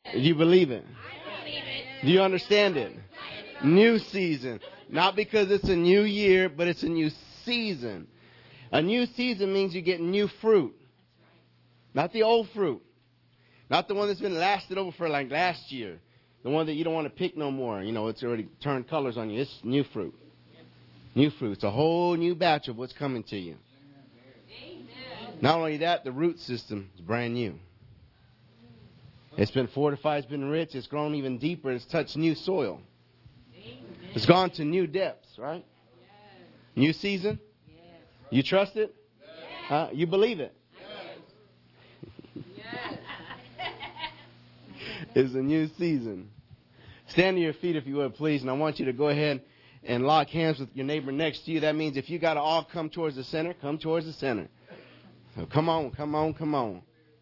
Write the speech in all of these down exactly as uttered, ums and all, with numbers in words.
Do you believe it? Do you understand it? New season. Not because it's a new year, but it's a new season. A new season means you get new fruit. Not the old fruit. Not the one that's been lasted over for like last year. The one that you don't want to pick no more. You know, it's already turned colors on you. It's new fruit. New fruit. It's a whole new batch of what's coming to you. Not only that, the root system is brand new. It's been fortified, it's been rich, it's grown even deeper, it's touched new soil. It's gone to new depths, right? New season? You trust it? Huh? You believe it? It's a new season. Stand to your feet if you would, please, and I want you to go ahead and lock hands with your neighbor next to you. That means if you got to all come towards the center, come towards the center. So come on, come on, come on.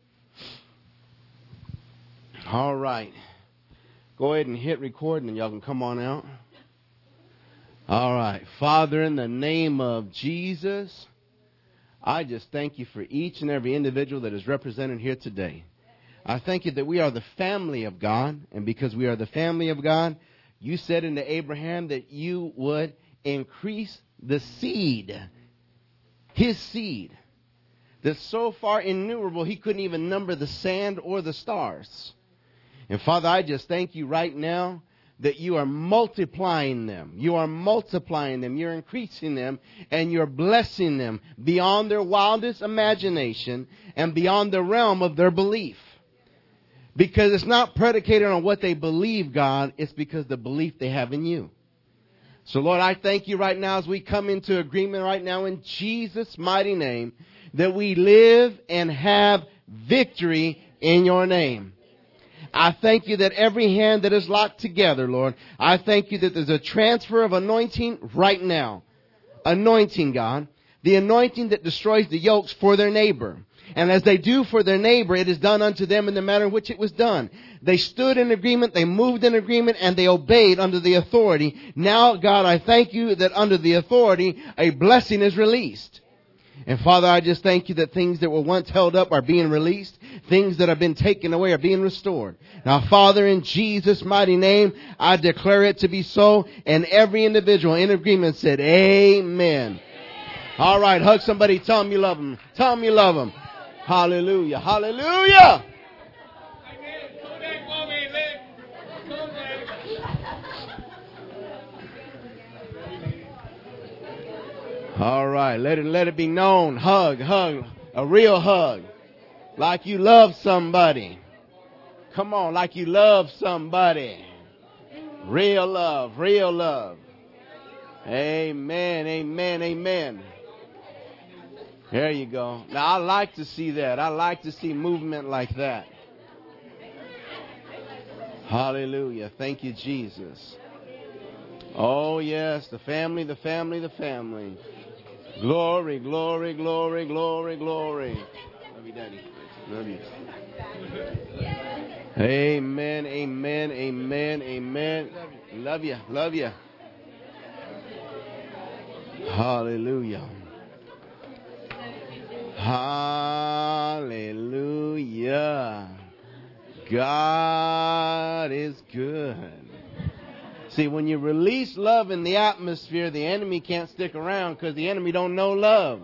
All right. Go ahead and hit record and y'all can come on out. All right. Father, in the name of Jesus, I just thank you for each and every individual that is represented here today. I thank you that we are the family of God. And because we are the family of God, you said unto Abraham that you would increase the seed. His seed. That's so far innumerable, he couldn't even number the sand or the stars. And Father, I just thank you right now that you are multiplying them. You are multiplying them. You're increasing them. And you're blessing them beyond their wildest imagination and beyond the realm of their belief. Because it's not predicated on what they believe, God. It's because the belief they have in you. So, Lord, I thank you right now as we come into agreement right now in Jesus' mighty name that we live and have victory in your name. I thank you that every hand that is locked together, Lord, I thank you that there's a transfer of anointing right now. Anointing, God. The anointing that destroys the yokes for their neighbor. And as they do for their neighbor, it is done unto them in the manner in which it was done. They stood in agreement, they moved in agreement, and they obeyed under the authority. Now, God, I thank you that under the authority, a blessing is released. And Father, I just thank you that things that were once held up are being released. Things that have been taken away are being restored. Now, Father, in Jesus' mighty name, I declare it to be so. And every individual in agreement said, amen. All right, hug somebody. Tell them you love them. Tell them you love them. Hallelujah. Hallelujah. All right. Let it, let it be known. Hug, hug. A real hug. Like you love somebody. Come on. Like you love somebody. Real love. Real love. Amen. Amen. Amen. There you go. Now, I like to see that. I like to see movement like that. Hallelujah. Thank you, Jesus. Oh, yes. The family, the family, the family. Glory, glory, glory, glory, glory. Love you, Daddy. Love you. Amen, amen, amen, amen. Love you, love you. Hallelujah. Hallelujah. God is good. See, when you release love in the atmosphere, the enemy can't stick around because the enemy don't know love.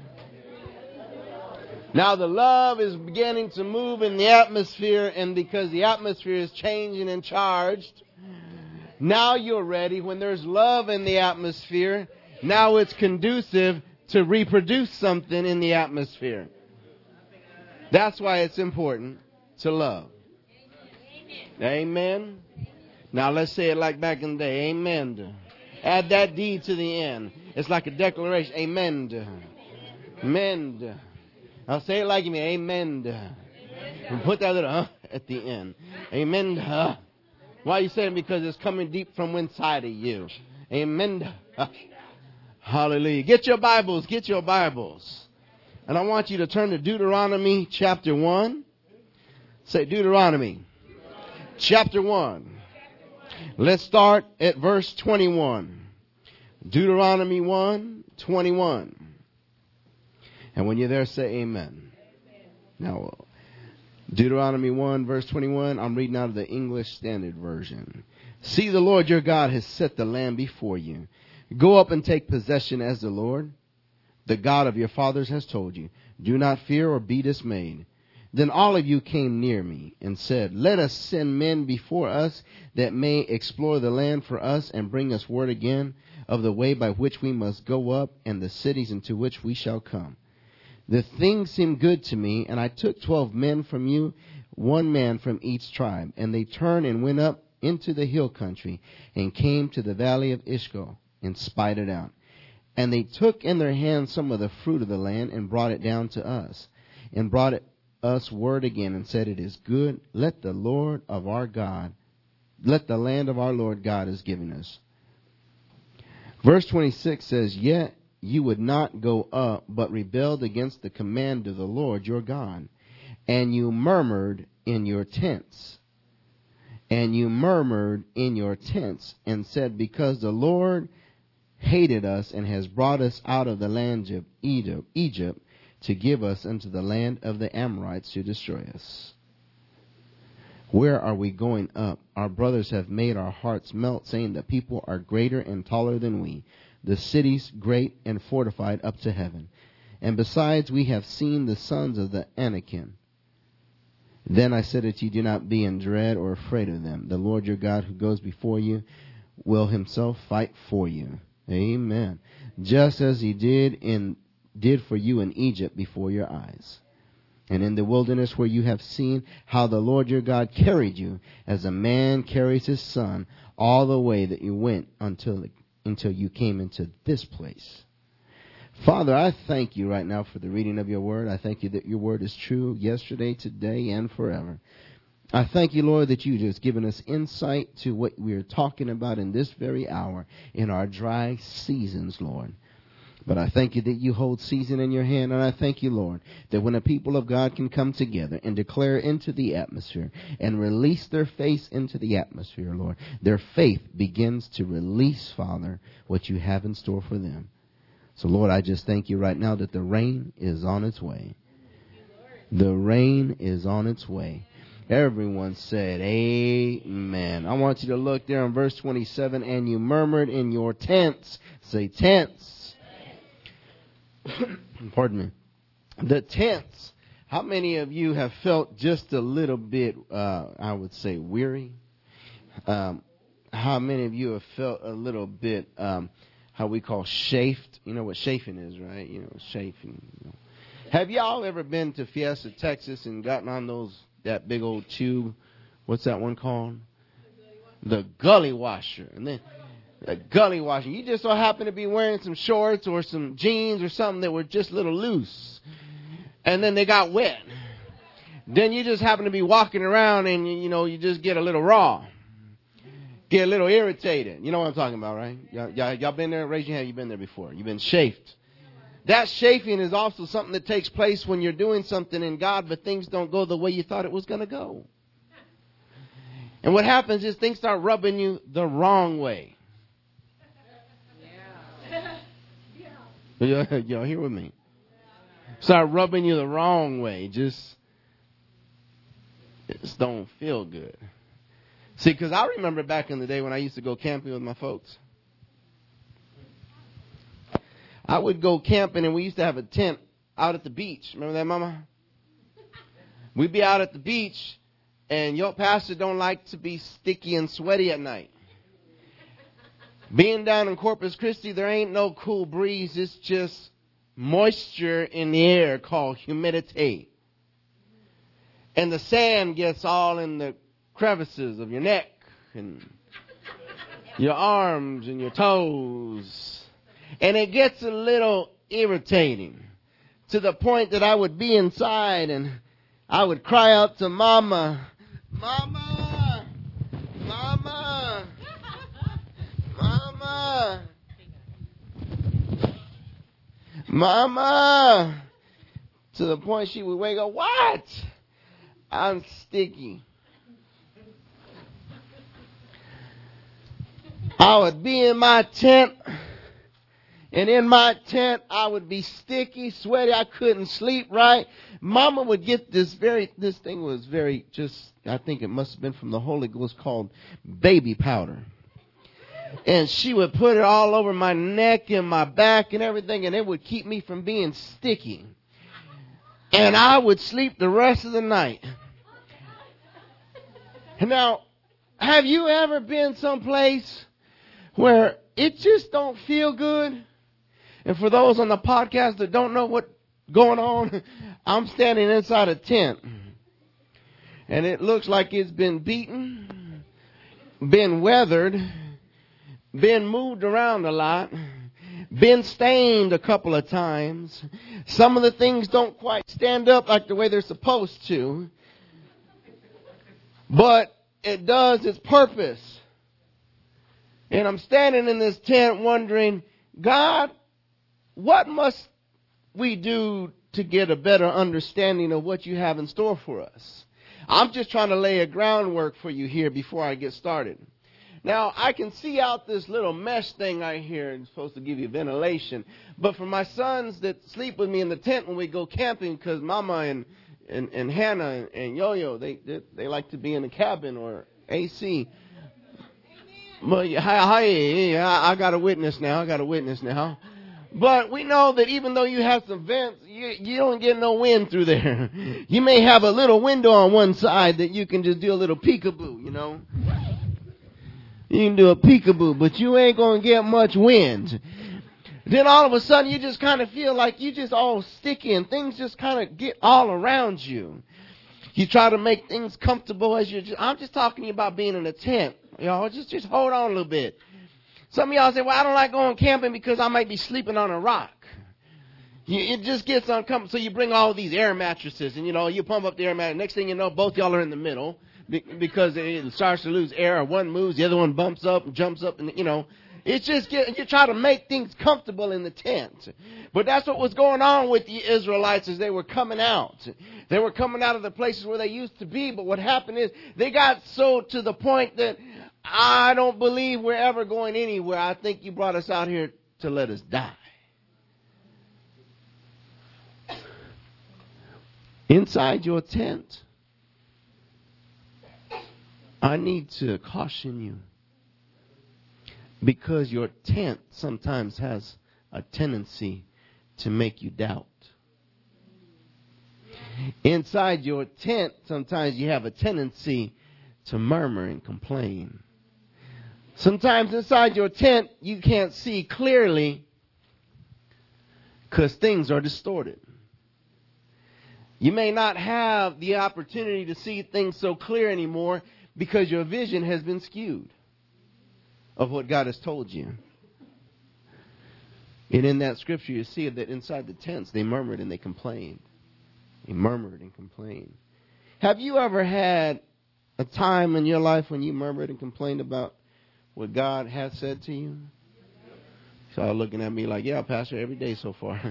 Now the love is beginning to move in the atmosphere, and because the atmosphere is changing and charged, now you're ready. When there's love in the atmosphere, now it's conducive to reproduce something in the atmosphere. That's why it's important to love. Amen. Now let's say it like back in the day. Amen. Add that D to the end. It's like a declaration. Amen. Mend. Now say it like me. Amen. And put that little uh, at the end. Amen. Uh. Why are you saying? Because it's coming deep from inside of you. Amen. Uh. Hallelujah. Get your Bibles. Get your Bibles. And I want you to turn to Deuteronomy chapter one. Say Deuteronomy chapter one. Let's start at verse twenty-one. Deuteronomy one, twenty-one. And when you're there, say amen. Now, Deuteronomy one, verse twenty-one. I'm reading out of the English Standard Version. See, the Lord your God has set the land before you. Go up and take possession as the Lord, the God of your fathers, has told you. Do not fear or be dismayed. Then all of you came near me and said, let us send men before us that may explore the land for us and bring us word again of the way by which we must go up and the cities into which we shall come. The thing seemed good to me, and I took twelve men from you, one man from each tribe, and they turned and went up into the hill country and came to the valley of Eshcol and spied it out. And they took in their hands some of the fruit of the land and brought it down to us, and brought it us word again and said, it is good. Let the Lord of our God, let the land of our Lord God is giving us. Verse twenty-six says, yet you would not go up, but rebelled against the command of the Lord your God. And you murmured in your tents. And you murmured in your tents and said, because the Lord hated us and has brought us out of the land of Egypt, Egypt to give us into the land of the Amorites to destroy us. Where are we going up? Our brothers have made our hearts melt, saying that people are greater and taller than we, the cities great and fortified up to heaven. And besides, we have seen the sons of the Anakim. Then I said that you do not be in dread or afraid of them. The Lord your God who goes before you will himself fight for you. Amen. Just as he did in did for you in Egypt before your eyes. And in the wilderness where you have seen how the Lord your God carried you as a man carries his son all the way that you went until, until you came into this place. Father, I thank you right now for the reading of your word. I thank you that your word is true yesterday, today, and forever. I thank you, Lord, that you've just given us insight to what we're talking about in this very hour in our dry seasons, Lord. But I thank you that you hold season in your hand, and I thank you, Lord, that when the people of God can come together and declare into the atmosphere and release their faith into the atmosphere, Lord, their faith begins to release, Father, what you have in store for them. So, Lord, I just thank you right now that the rain is on its way. The rain is on its way. Everyone said, amen. I want you to look there in verse twenty-seven, and you murmured in your tents. Say tents. Pardon me. The tents. How many of you have felt just a little bit, uh, I would say, weary? Um, how many of you have felt a little bit, um, how we call chafed? You know what chafing is, right? You know, chafing. You know. Have y'all ever been to Fiesta, Texas, and gotten on those that big old tube? What's that one called? The gully washer. And then a gully washer. You just so happen to be wearing some shorts or some jeans or something that were just a little loose. And then they got wet. Then you just happen to be walking around and, you know, you just get a little raw. Get a little irritated. You know what I'm talking about, right? Y'all, y'all, y'all been there? Raise your hand. You've been there before. You've been chafed. That chafing is also something that takes place when you're doing something in God, but things don't go the way you thought it was going to go. And what happens is things start rubbing you the wrong way. Yeah. Y'all here with me? Start rubbing you the wrong way. Just, just don't feel good. See, because I remember back in the day when I used to go camping with my folks. I would go camping and we used to have a tent out at the beach. Remember that, Mama? We'd be out at the beach and your pastor don't like to be sticky and sweaty at night. Being down in Corpus Christi, there ain't no cool breeze. It's just moisture in the air called humidity. And the sand gets all in the crevices of your neck and your arms and your toes. And it gets a little irritating to the point that I would be inside and I would cry out to Mama, Mama, Mama, Mama, Mama, to the point she would wake up, what? I'm sticky. I would be in my tent And in my tent, I would be sticky, sweaty. I couldn't sleep right. Mama would get this very, this thing was very just, I think it must have been from the Holy Ghost, called baby powder. And she would put it all over my neck and my back and everything, and it would keep me from being sticky. And I would sleep the rest of the night. Now, have you ever been someplace where it just don't feel good? And for those on the podcast that don't know what's going on, I'm standing inside a tent. And it looks like it's been beaten, been weathered, been moved around a lot, been stained a couple of times. Some of the things don't quite stand up like the way they're supposed to. But it does its purpose. And I'm standing in this tent wondering, God, what must we do to get a better understanding of what you have in store for us? I'm just trying to lay a groundwork for you here before I get started. Now, I can see out this little mesh thing right here. It's supposed to give you ventilation. But for my sons that sleep with me in the tent when we go camping, because Mama and, and, and Hannah and, and Yo-Yo, they, they they like to be in the cabin or A C. But hi, I, I got a witness now. I got a witness now. But we know that even though you have some vents, you, you don't get no wind through there. You may have a little window on one side that you can just do a little peekaboo, you know. You can do a peekaboo, but you ain't going to get much wind. Then all of a sudden you just kind of feel like you just all sticky and things just kind of get all around you. You try to make things comfortable as you're just, I'm just talking to you about being in a tent. Y'all, just, just hold on a little bit. Some of y'all say, well, I don't like going camping because I might be sleeping on a rock. You, it just gets uncomfortable. So you bring all these air mattresses and, you know, you pump up the air mattress. Next thing you know, both y'all are in the middle because it starts to lose air. Or one moves, the other one bumps up and jumps up. And, you know, it's just get, you try to make things comfortable in the tent. But that's what was going on with the Israelites as they were coming out. They were coming out of the places where they used to be. But what happened is they got so to the point that I don't believe we're ever going anywhere. I think you brought us out here to let us die. Inside your tent, I need to caution you because your tent sometimes has a tendency to make you doubt. Inside your tent, sometimes you have a tendency to murmur and complain. Sometimes inside your tent, you can't see clearly because things are distorted. You may not have the opportunity to see things so clear anymore because your vision has been skewed of what God has told you. And in that scripture, you see that inside the tents, they murmured and they complained. They murmured and complained. Have you ever had a time in your life when you murmured and complained about what God has said to you? So you're looking at me like, yeah, Pastor, every day so far.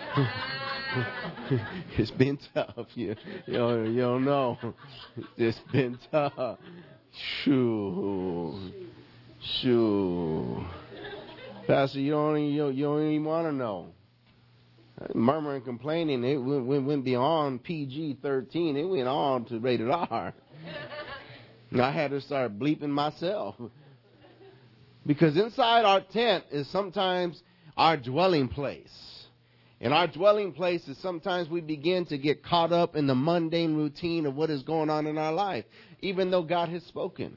It's been tough. You, you, don't, you don't know. It's been tough. Shoo. Shoo. Pastor, you don't, you, you don't even want to know. Murmuring and complaining, it went, went beyond P G thirteen. It went on to rated R. I had to start bleeping myself. Because inside our tent is sometimes our dwelling place. And our dwelling place is sometimes we begin to get caught up in the mundane routine of what is going on in our life, even though God has spoken.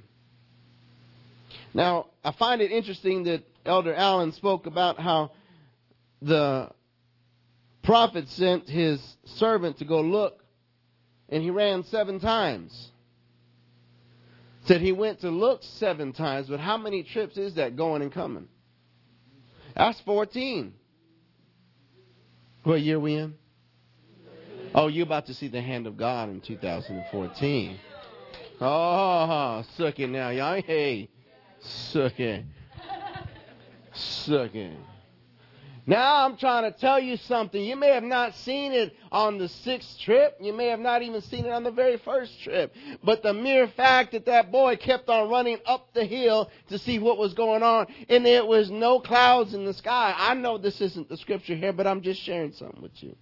Now, I find it interesting that Elder Allen spoke about how the prophet sent his servant to go look, and he ran seven times. Said he went to look seven times, but how many trips is that going and coming? That's fourteen. What year we in? Oh, you're about to see the hand of God in two thousand fourteen. Oh, suck it now, y'all. Hey, suck it. Suck it. Now I'm trying to tell you something. You may have not seen it on the sixth trip. You may have not even seen it on the very first trip. But the mere fact that that boy kept on running up the hill to see what was going on, and there was no clouds in the sky. I know this isn't the scripture here, but I'm just sharing something with you.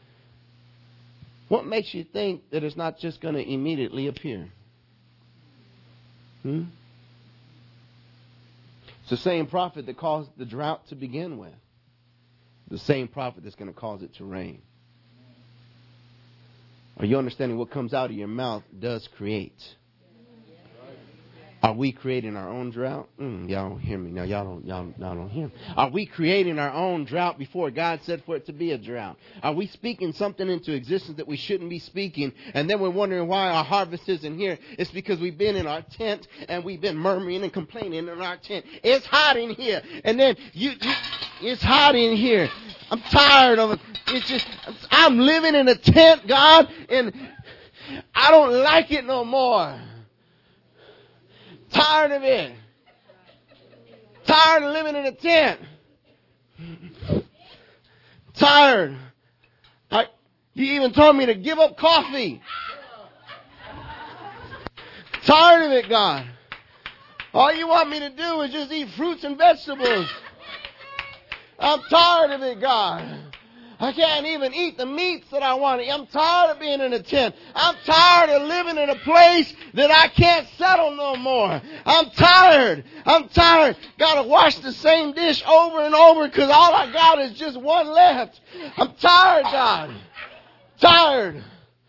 What makes you think that it's not just going to immediately appear? Hmm? It's the same prophet that caused the drought to begin with. The same prophet that's going to cause it to rain. Are you understanding what comes out of your mouth does create? Are we creating our own drought? Mm, y'all don't hear me. Now, y'all don't, y'all, y'all don't hear me. Are we creating our own drought before God said for it to be a drought? Are we speaking something into existence that we shouldn't be speaking? And then we're wondering why our harvest isn't here. It's because we've been in our tent and we've been murmuring and complaining in our tent. It's hot in here. And then you, you it's hot in here. I'm tired of it. It's just, I'm living in a tent, God, and I don't like it no more. Tired of it. Tired of living in a tent. Tired. I, you even told me to give up coffee. Tired of it, God. All you want me to do is just eat fruits and vegetables. I'm tired of it, God. I can't even eat the meats that I want to eat. I'm tired of being in a tent. I'm tired of living in a place that I can't settle no more. I'm tired. I'm tired. Got to wash the same dish over and over because all I got is just one left. I'm tired, God. Tired.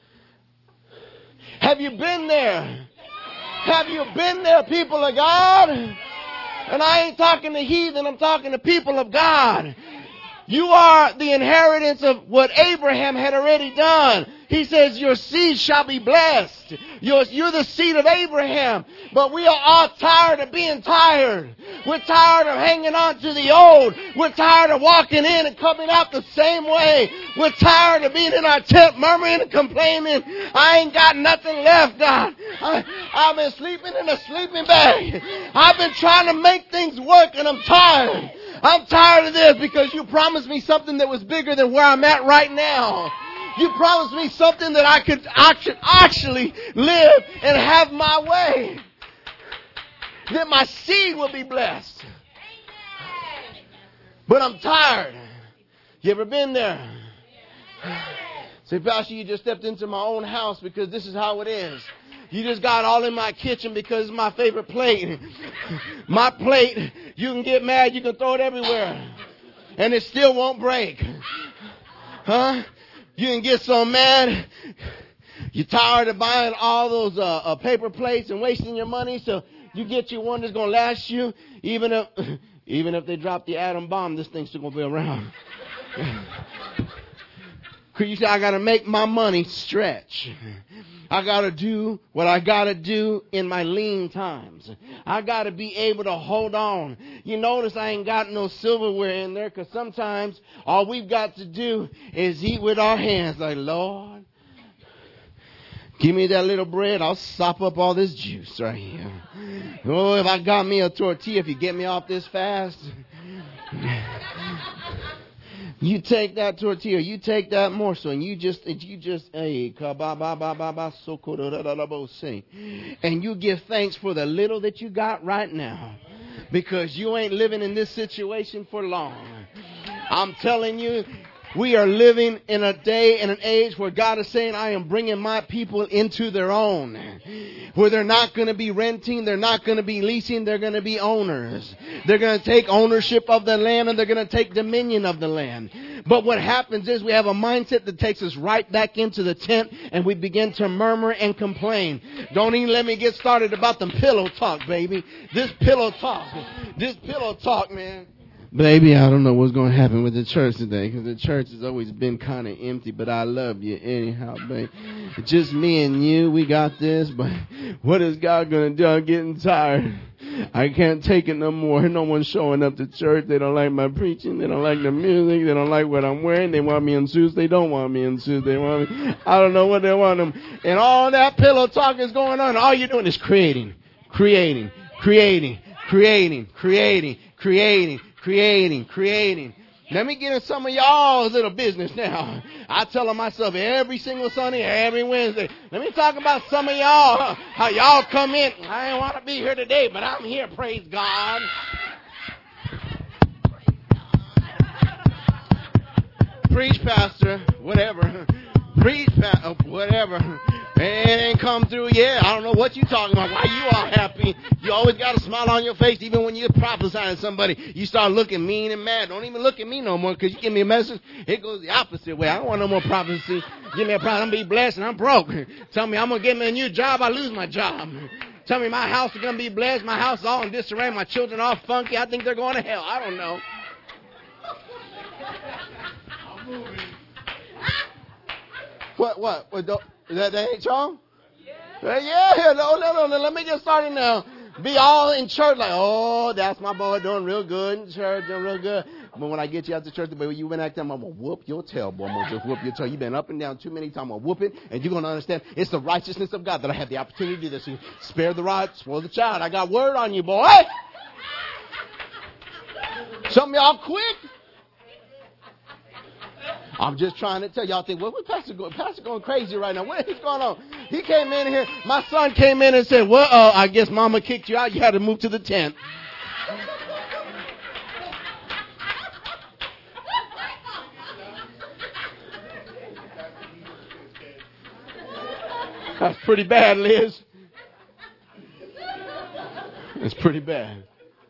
Have you been there? Have you been there, people of God? And I ain't talking to heathen. I'm talking to people of God. You are the inheritance of what Abraham had already done. He says your seed shall be blessed. You're, you're the seed of Abraham. But we are all tired of being tired. We're tired of hanging on to the old. We're tired of walking in and coming out the same way. We're tired of being in our tent murmuring and complaining. I ain't got nothing left, God. I, I've been sleeping in a sleeping bag. I've been trying to make things work and I'm tired. I'm tired of this because you promised me something that was bigger than where I'm at right now. You promised me something that I could actually live and have my way. That my seed will be blessed. But I'm tired. You ever been there? Say, Pastor, you just stepped into my own house because this is how it is. You just got all in my kitchen because it's my favorite plate. My plate, you can get mad, you can throw it everywhere. And it still won't break. Huh? You can get so mad. You're tired of buying all those uh, uh, paper plates and wasting your money. So you get you one that's going to last you. Even if, even if they drop the atom bomb, this thing's still going to be around. You say, I got to make my money stretch. I got to do what I got to do in my lean times. I got to be able to hold on. You notice I ain't got no silverware in there because sometimes all we've got to do is eat with our hands. Like, Lord, give me that little bread. I'll sop up all this juice right here. Oh, if I got me a tortilla, if you get me off this fast. You take that tortilla, you take that morsel, and you just, you just, hey, and you give thanks for the little that you got right now, because you ain't living in this situation for long. I'm telling you, we are living in a day and an age where God is saying, I am bringing my people into their own. Where they're not going to be renting, they're not going to be leasing, they're going to be owners. They're going to take ownership of the land and they're going to take dominion of the land. But what happens is we have a mindset that takes us right back into the tent and we begin to murmur and complain. Don't even let me get started about the pillow talk, baby. This pillow talk. This pillow talk, man. Baby, I don't know what's going to happen with the church today because the church has always been kind of empty, but I love you anyhow, baby. It's just me and you. We got this, but what is God going to do? I'm getting tired. I can't take it no more. No one's showing up to church. They don't like my preaching. They don't like the music. They don't like what I'm wearing. They want me in suits. They don't want me in suits. They want me. I don't know what they want them. And all that pillow talk is going on. All you're doing is creating, creating, creating, creating, creating, creating. Creating, creating. Let me get in some of y'all's little business now. I tell them myself every single Sunday, every Wednesday. Let me talk about some of y'all, how y'all come in. I didn't want to be here today, but I'm here, praise God. Preach, pastor, whatever. Preach, pastor, whatever. It ain't come through yet. I don't know what you talking about. Why you all happy? You always got a smile on your face. Even when you're prophesying to somebody, you start looking mean and mad. Don't even look at me no more, because you give me a message, it goes the opposite way. I don't want no more prophecy. Give me a prophecy. I'm going to be blessed and I'm broke. Tell me I'm going to get me a new job, I lose my job. Tell me my house is going to be blessed. My house is all in disarray. My children are all funky. I think they're going to hell. I don't know. What, what? what don't, that, that ain't y'all? Yeah. Yeah, no, no, no, no. Let me get started now. Be all in church like, oh, that's my boy doing real good in church, doing real good. But when I get you out to church, the way you've been acting, I'm going to whoop your tail, boy. I'm going to just whoop your tail. You've been up and down too many times. I'm going to whoop it, and you're going to understand it's the righteousness of God that I have the opportunity to do this. You spare the rod, spoil the child. I got word on you, boy. Some of y'all quick. I'm just trying to tell y'all, think, well, what Pastor going? Pastor going crazy right now. What is going on? He came in here. My son came in and said, well, uh, I guess Mama kicked you out. You had to move to the tent. That's pretty bad, Liz. It's pretty bad.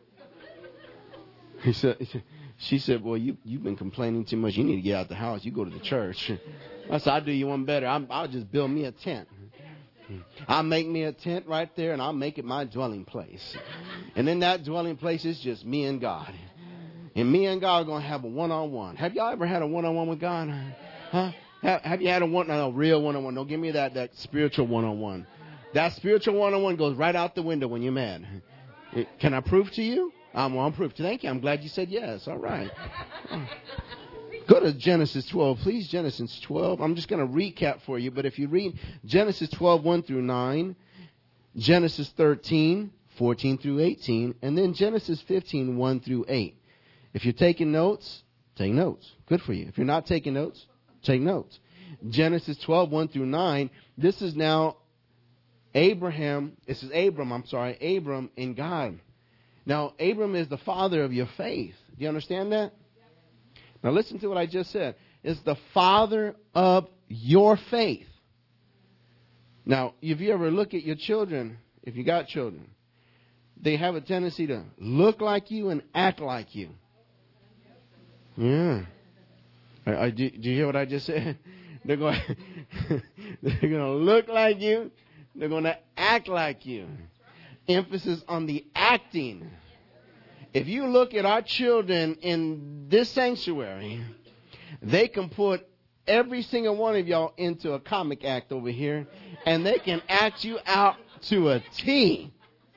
He said, he said She said, well, you, you've been complaining too much. You need to get out the house. You go to the church. I said, I'll do you one better. I'm, I'll just build me a tent. I'll make me a tent right there, and I'll make it my dwelling place. And in that dwelling place, it's just me and God. And me and God are going to have a one-on-one. Have y'all ever had a one-on-one with God? Huh? Have, have you had a one, no, real one-on-one? Don't give me that, that spiritual one-on-one. That spiritual one-on-one goes right out the window when you're mad. It, can I prove to you? I'm on proof. Thank you. I'm glad you said yes. All right. Go to Genesis twelve, please. Genesis twelve. I'm just going to recap for you. But if you read Genesis twelve, one through nine, Genesis thirteen, fourteen through eighteen, and then Genesis fifteen, one through eight. If you're taking notes, take notes. Good for you. If you're not taking notes, take notes. Genesis twelve, one through nine. This is now Abraham. This is Abram. I'm sorry. Abram and God. Now, Abram is the father of your faith. Do you understand that? Now, listen to what I just said. It's the father of your faith. Now, if you ever look at your children, if you got children, they have a tendency to look like you and act like you. Yeah. I, I, do, do you hear what I just said? They're going, they're going to look like you. They're going to act like you. Emphasis on the acting. If you look at our children in this sanctuary, they can put every single one of y'all into a comic act over here, and they can act you out to a T.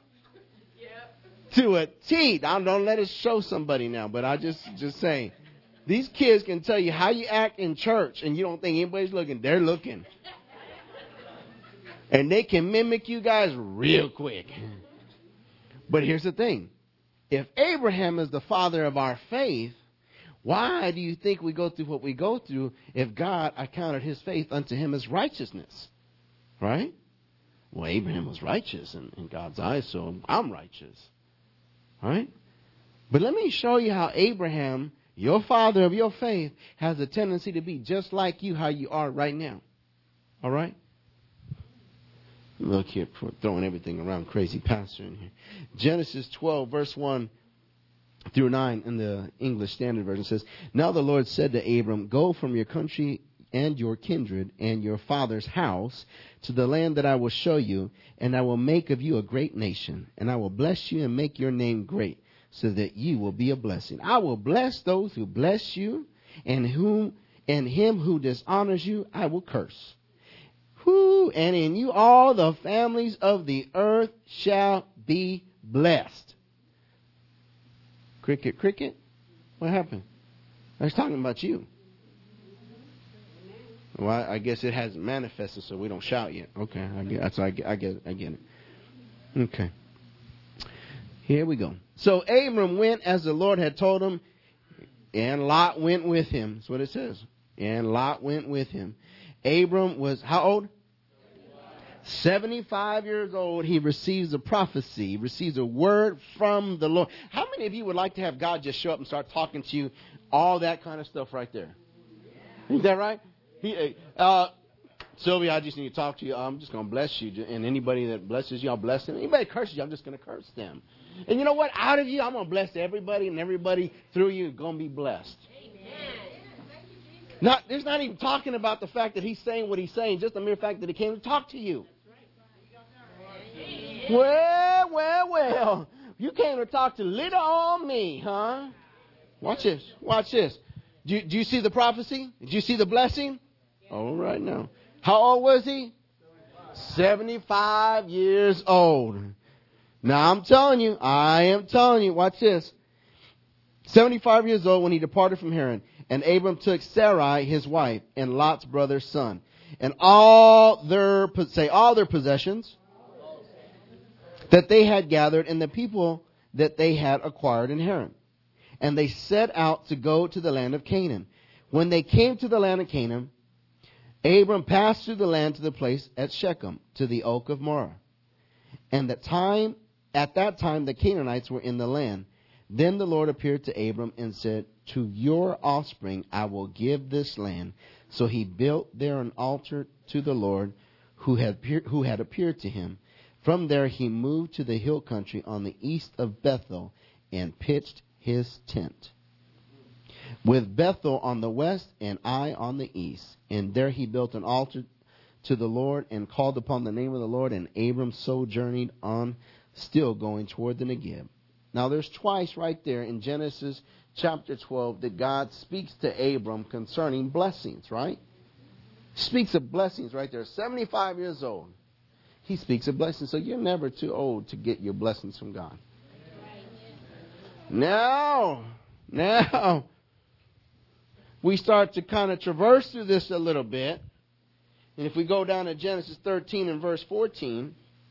To a T. I don't let it show somebody now, but I just just say, these kids can tell you how you act in church, and you don't think anybody's looking. They're looking. And they can mimic you guys real quick. But here's the thing. If Abraham is the father of our faith, why do you think we go through what we go through if God accounted his faith unto him as righteousness? Right? Well, Abraham was righteous in, in God's eyes, so I'm righteous. Right? But let me show you how Abraham, your father of your faith, has a tendency to be just like you, how you are right now. All right? Look here, throwing everything around, crazy pastor in here. Genesis twelve, verse one through nine in the English Standard Version says, now the Lord said to Abram, go from your country and your kindred and your father's house to the land that I will show you, and I will make of you a great nation, and I will bless you and make your name great, so that you will be a blessing. I will bless those who bless you, and whom and him who dishonors you I will curse. Who, and in you all the families of the earth shall be blessed. Cricket, cricket. What happened? I was talking about you. Well, I guess it hasn't manifested, so we don't shout yet. Okay, I get, that's I get, I get, I get it. Okay. Here we go. So Abram went as the Lord had told him. And Lot went with him. That's what it says. And Lot went with him. Abram was how old? seventy-five years old. He receives a prophecy. He receives a word from the Lord. How many of you would like to have God just show up and start talking to you? All that kind of stuff right there. Is that right? He, uh, Sylvia, I just need to talk to you. I'm just going to bless you. And anybody that blesses you, I'll bless them. Anybody that curses you, I'm just going to curse them. And you know what? Out of you, I'm going to bless everybody. And everybody through you is going to be blessed. Not, there's not even talking about the fact that he's saying what he's saying. Just the mere fact that he came to talk to you. Well, well, well. You came to talk to little old me, huh? Watch this. Watch this. Do, do you see the prophecy? Did you see the blessing? All right now. How old was he? seventy-five years old. Now I'm telling you, I am telling you, watch this. seventy-five years old when he departed from Haran. And Abram took Sarai, his wife, and Lot's brother's son, and all their, say, all their possessions that they had gathered and the people that they had acquired in Haran. And they set out to go to the land of Canaan. When they came to the land of Canaan, Abram passed through the land to the place at Shechem, to the oak of Moreh. And the time, at that time the Canaanites were in the land. Then the Lord appeared to Abram and said, to your offspring I will give this land. So he built there an altar to the Lord who had, who had appeared to him. From there he moved to the hill country on the east of Bethel and pitched his tent, with Bethel on the west and Ai on the east. And there he built an altar to the Lord and called upon the name of the Lord. And Abram so journeyed on, still going toward the Negeb. Now there's twice right there in Genesis chapter twelve that God speaks to Abram concerning blessings, right? Speaks of blessings right there. seventy-five years old. He speaks of blessings. So you're never too old to get your blessings from God. Now, now, we start to kind of traverse through this a little bit. And if we go down to Genesis thirteen and verse fourteen,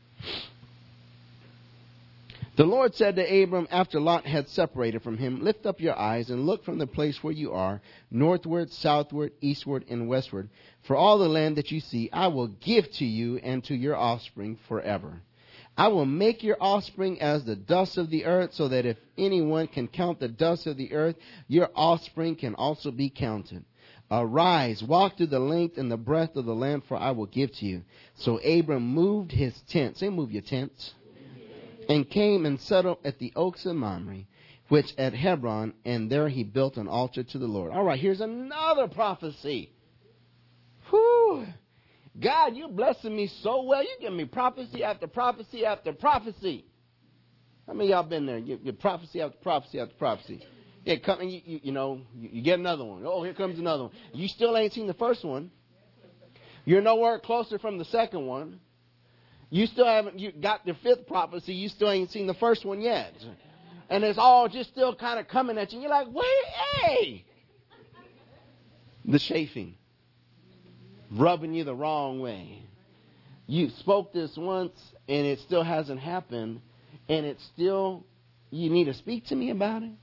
the Lord said to Abram after Lot had separated from him, lift up your eyes and look from the place where you are, northward, southward, eastward, and westward. For all the land that you see, I will give to you and to your offspring forever. I will make your offspring as the dust of the earth, so that if anyone can count the dust of the earth, your offspring can also be counted. Arise, walk through the length and the breadth of the land, for I will give to you. So Abram moved his tent. Say, move your tents. And came and settled at the oaks of Mamre, which at Hebron, and there he built an altar to the Lord. All right, here's another prophecy. Whew. God, you're blessing me so well. You're giving me prophecy after prophecy after prophecy. How many of y'all been there? You, you prophecy after prophecy after prophecy. Yeah, come, you, you, you know, you, you get another one. Oh, here comes another one. You still ain't seen the first one. You're nowhere closer from the second one. You still haven't you got the fifth prophecy. You still ain't seen the first one yet. And it's all just still kind of coming at you. And you're like, wait, hey. The chafing. Rubbing you the wrong way. You spoke this once and it still hasn't happened. And it's still, you need to speak to me about it.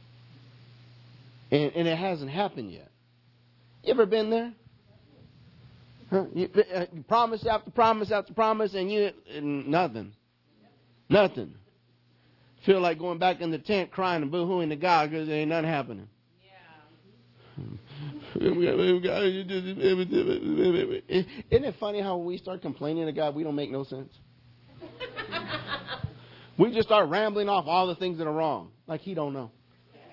And, and it hasn't happened yet. You ever been there? Huh? You, uh, you promise after promise after promise, and you and nothing, nothing. Feel like going back in the tent, crying and boo-hooing to God because there ain't nothing happening. Yeah. Isn't it funny how when we start complaining to God, we don't make no sense? We just start rambling off all the things that are wrong, like He don't know.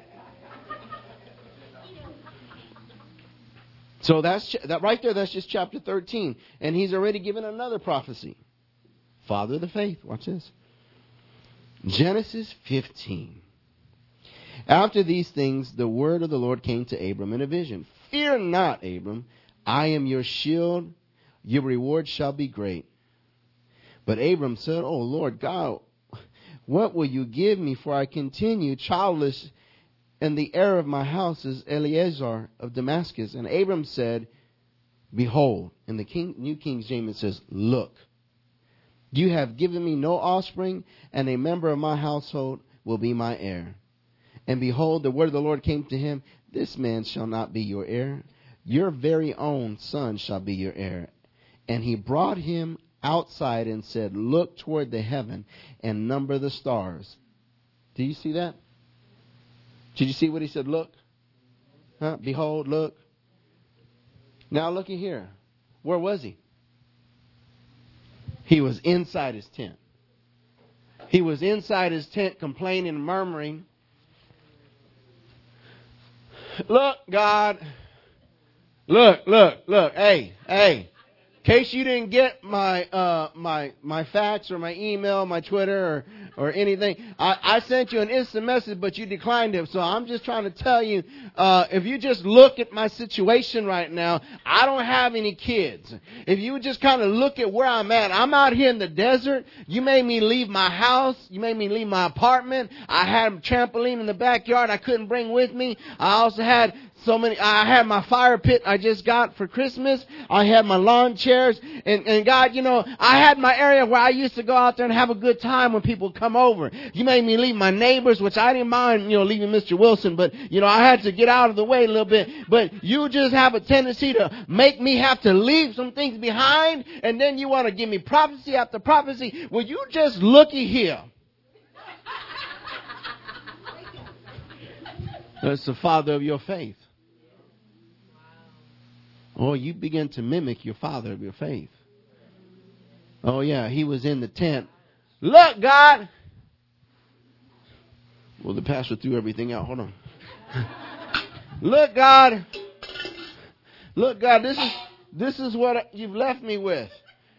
So that's that right there. That's just chapter thirteen. And he's already given another prophecy. Father of the faith. Watch this. Genesis fifteen. After these things, the word of the Lord came to Abram in a vision. Fear not, Abram. I am your shield. Your reward shall be great. But Abram said, Oh, Lord God, what will you give me? For I continue childless, and the heir of my house is Eliezer of Damascus. And Abram said, Behold, in the King, New King James it says, Look, you have given me no offspring, and a member of my household will be my heir. And behold, the word of the Lord came to him, this man shall not be your heir. Your very own son shall be your heir. And he brought him outside and said, look toward the heaven and number the stars. Do you see that? Did you see what he said? Look. Huh? Behold, look. Now looky here. Where was he? He was inside his tent. He was inside his tent complaining and murmuring. Look, God. Look, look, look. Hey, hey. In case you didn't get my uh, my my fax or my email, my Twitter or, or anything, I, I sent you an instant message, but you declined it. So I'm just trying to tell you, uh, if you just look at my situation right now, I don't have any kids. If you would just kind of look at where I'm at, I'm out here in the desert. You made me leave my house. You made me leave my apartment. I had a trampoline in the backyard I couldn't bring with me. I also had so many, I had my fire pit I just got for Christmas. I had my lawn chairs. And, and God, you know, I had my area where I used to go out there and have a good time when people come over. You made me leave my neighbors, which I didn't mind, you know, leaving Mister Wilson. But, you know, I had to get out of the way a little bit. But you just have a tendency to make me have to leave some things behind. And then you want to give me prophecy after prophecy. Well, you just looky here. That's the father of your faith. Oh, you begin to mimic your father of your faith. Oh, yeah, he was in the tent. Look, God. Well, the pastor threw everything out. Hold on. Look, God. Look, God, this is this is what you've left me with.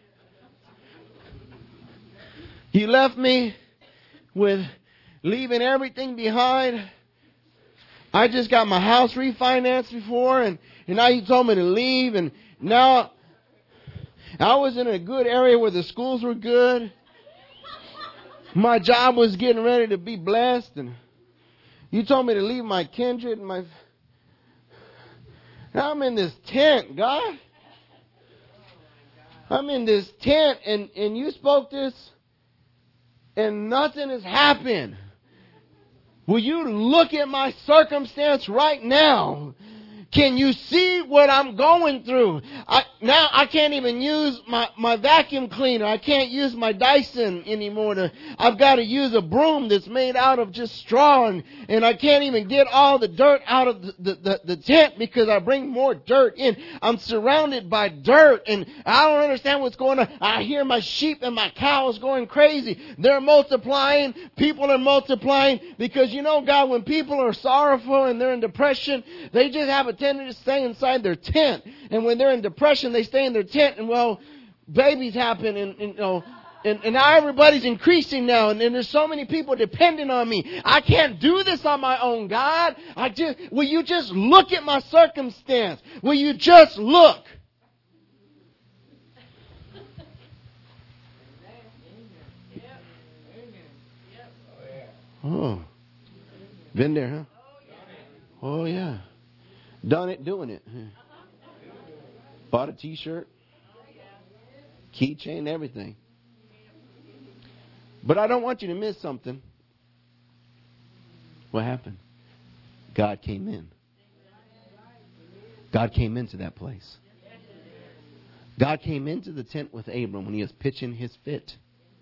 You left me with leaving everything behind. I just got my house refinanced before, and, and now you told me to leave, and now I was in a good area where the schools were good. My job was getting ready to be blessed, and you told me to leave my kindred and my... Now I'm in this tent, God. I'm in this tent, and, and you spoke this, and nothing has happened. Will you look at my circumstance right now? Can you see what I'm going through? I, now I can't even use my, my vacuum cleaner. I can't use my Dyson anymore. To, I've got to use a broom that's made out of just straw. And, and I can't even get all the dirt out of the, the, the, the tent because I bring more dirt in. I'm surrounded by dirt and I don't understand what's going on. I hear my sheep and my cows going crazy. They're multiplying. People are multiplying because, you know, God, when people are sorrowful and they're in depression, they just have a tendency to stay inside their tent. And when they're in depression, they stay in their tent. And, well, babies happen and, and you know, and, and now everybody's increasing now. And, and there's so many people depending on me. I can't do this on my own, God. I just, will you just look at my circumstance? Will you just look? Oh, been there, huh? Oh, yeah. Done it, doing it. Bought a t-shirt, keychain, everything. But I don't want you to miss something. What happened? God came in. God came into that place. God came into the tent with Abram when he was pitching his fit.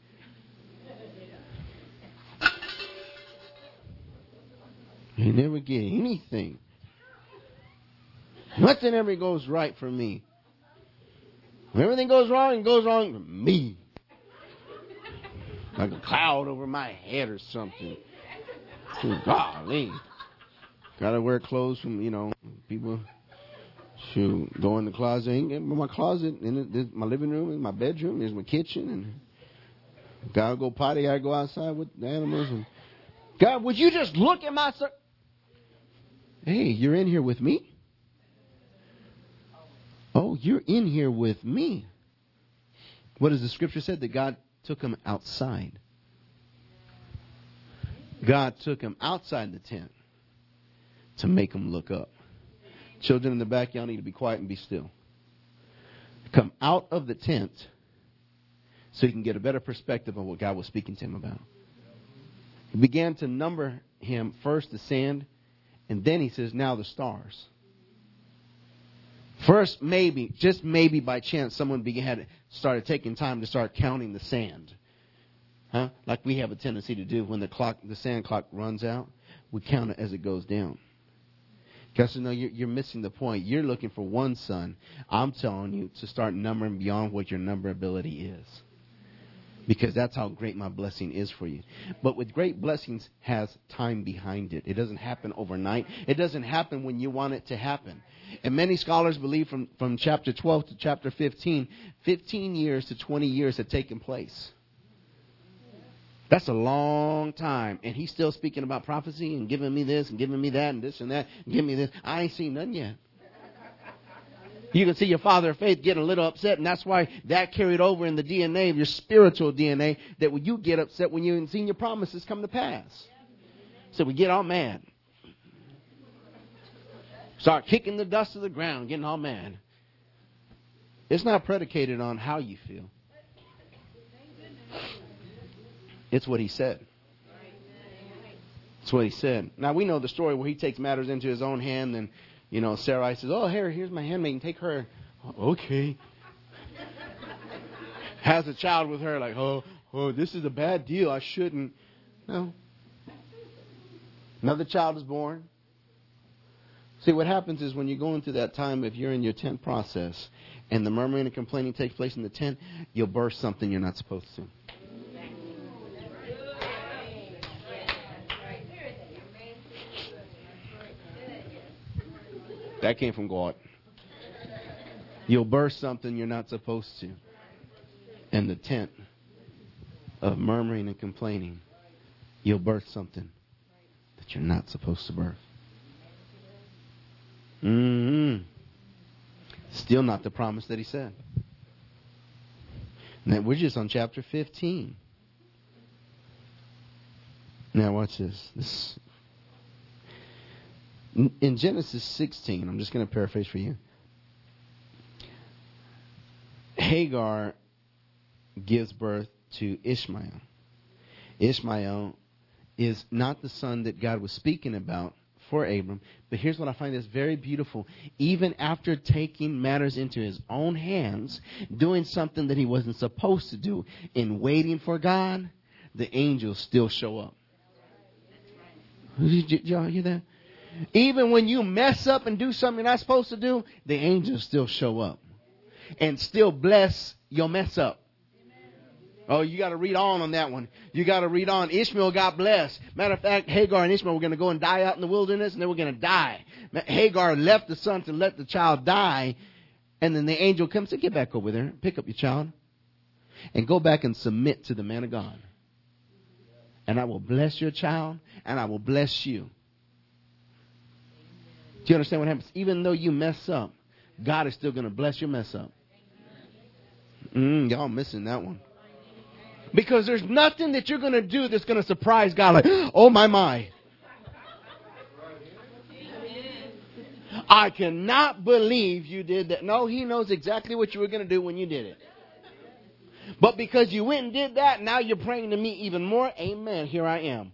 He never get anything. Nothing ever goes right for me. When everything goes wrong, it goes wrong for me. Like a cloud over my head or something. Golly. Gotta wear clothes from, you know, people. Shoot, go in the closet. In my closet, in my living room, in my bedroom, there's my kitchen. And gotta go potty, I go outside with the animals. And God, would you just look at my... Cir- hey, you're in here with me? Oh, you're in here with me. What does the scripture say? That God took him outside. God took him outside the tent to make him look up. Children in the back, y'all need to be quiet and be still. Come out of the tent so he can get a better perspective of what God was speaking to him about. He began to number him first the sand, and then he says, now the stars. First, maybe, just maybe by chance, someone began started taking time to start counting the sand. Huh? Like we have a tendency to do when the clock, the sand clock runs out, we count it as it goes down. Because you know, you're, you're missing the point. You're looking for one son. I'm telling you to start numbering beyond what your number ability is. Because that's how great my blessing is for you. But with great blessings has time behind it. It doesn't happen overnight. It doesn't happen when you want it to happen. And many scholars believe from, from chapter twelve to chapter fifteen, fifteen years to twenty years had taken place. That's a long time. And he's still speaking about prophecy and giving me this and giving me that and this and that. And giving me this. I ain't seen nothing yet. You can see your father of faith getting a little upset. And that's why that carried over in the D N A of your spiritual D N A. That when you get upset when you haven't seen your promises come to pass. So we get all mad. Start kicking the dust to the ground. Getting all mad. It's not predicated on how you feel. It's what he said. It's what he said. Now, we know the story where he takes matters into his own hand. And, you know, Sarai says, oh, here, here's my handmaiden. Take her. Okay. Has a child with her like, oh, oh, this is a bad deal. I shouldn't. No. Another child is born. See, what happens is when you go into that time, if you're in your tent process and the murmuring and complaining takes place in the tent, you'll burst something you're not supposed to. That came from God. You'll burst something you're not supposed to. In the tent of murmuring and complaining, you'll burst something that you're not supposed to birth. Mm-hmm. Still not the promise that he said. Now, we're just on chapter fifteen. Now, watch this. This in Genesis sixteen, I'm just going to paraphrase for you. Hagar gives birth to Ishmael. Ishmael is not the son that God was speaking about for Abram. But here's what I find is very beautiful. Even after taking matters into his own hands, doing something that he wasn't supposed to do, in waiting for God, the angels still show up. Did, y- did y'all hear that? Even when you mess up and do something you're not supposed to do, the angels still show up and still bless your mess up. Oh, you got to read on on that one. You got to read on. Ishmael got blessed. Matter of fact, Hagar and Ishmael were going to go and die out in the wilderness, and they were going to die. Hagar left the son to let the child die, and then the angel comes and said, get back over there, pick up your child, and go back and submit to the man of God. And I will bless your child, and I will bless you. Do you understand what happens? Even though you mess up, God is still going to bless your mess up. Mm, y'all missing that one. Because there's nothing that you're going to do that's going to surprise God. Like, oh, my, my. I cannot believe you did that. No, he knows exactly what you were going to do when you did it. But because you went and did that, now you're praying to me even more. Amen. Here I am.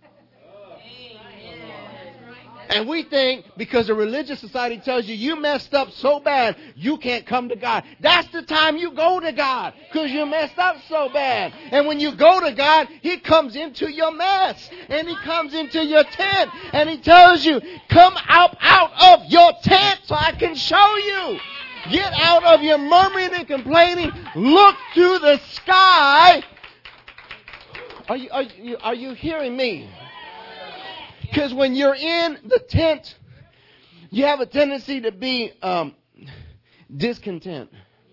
And we think because a religious society tells you you messed up so bad, you can't come to God. That's the time you go to God, because you messed up so bad. And when you go to God, He comes into your mess. And He comes into your tent. And He tells you, come out, out of your tent so I can show you. Get out of your murmuring and complaining. Look to the sky. Are you, are you, are you hearing me? Because when you're in the tent, you have a tendency to be um, discontent.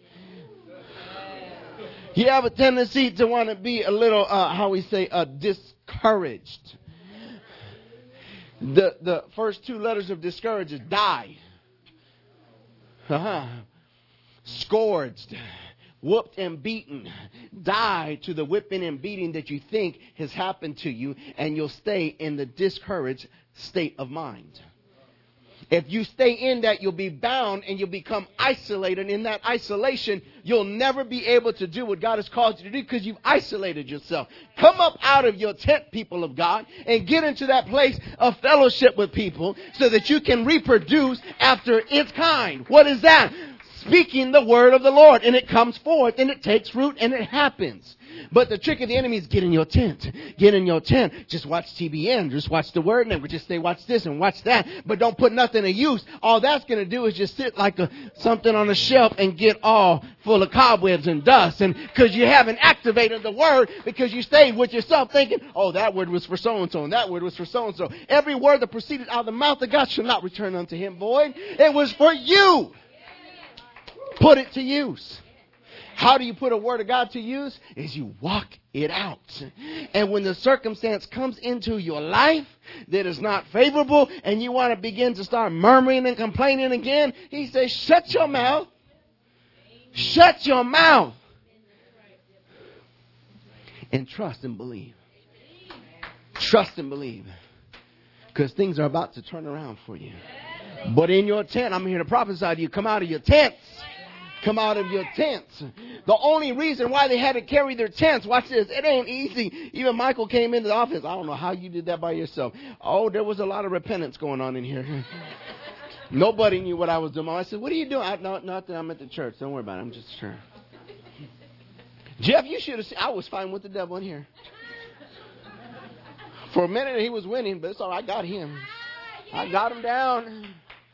You have a tendency to want to be a little, uh, how we say, uh, discouraged. The the first two letters of discouraged is die. Uh-huh. Scourged. Whooped and beaten. Die to the whipping and beating that you think has happened to you, and you'll stay in the discouraged state of mind. If you stay in that, you'll be bound and you'll become isolated. In that isolation, you'll never be able to do what God has called you to do because you've isolated yourself. Come up out of your tent, people of God, and get into that place of fellowship with people so that you can reproduce after its kind. What is that? Speaking the word of the Lord, and it comes forth and it takes root and it happens. But the trick of the enemy is get in your tent. Get in your tent. Just watch T B N. Just watch the word network. Just say watch this and watch that. But don't put nothing to use. All that's going to do is just sit like a, something on a shelf and get all full of cobwebs and dust. And because you haven't activated the word, because you stayed with yourself thinking, oh, that word was for so-and-so and that word was for so-and-so. Every word that proceeded out of the mouth of God shall not return unto him void. It was for you. Put it to use. How do you put a word of God to use? Is you walk it out. And when the circumstance comes into your life that is not favorable and you want to begin to start murmuring and complaining again, he says, shut your mouth. Shut your mouth. And trust and believe. Trust and believe. Because things are about to turn around for you. But in your tent, I'm here to prophesy to you, come out of your tents. Come out of your tents. The only reason why they had to carry their tents, watch this, it ain't easy. Even Michael came into the office. I don't know how you did that by yourself. Oh, there was a lot of repentance going on in here. Nobody knew what I was doing. I said, what are you doing? I, no, nothing. I'm at the church. Don't worry about it. I'm just sure. Jeff, you should have seen. I was fighting with the devil in here. For a minute, he was winning, but it's all right. I got him. I got him down.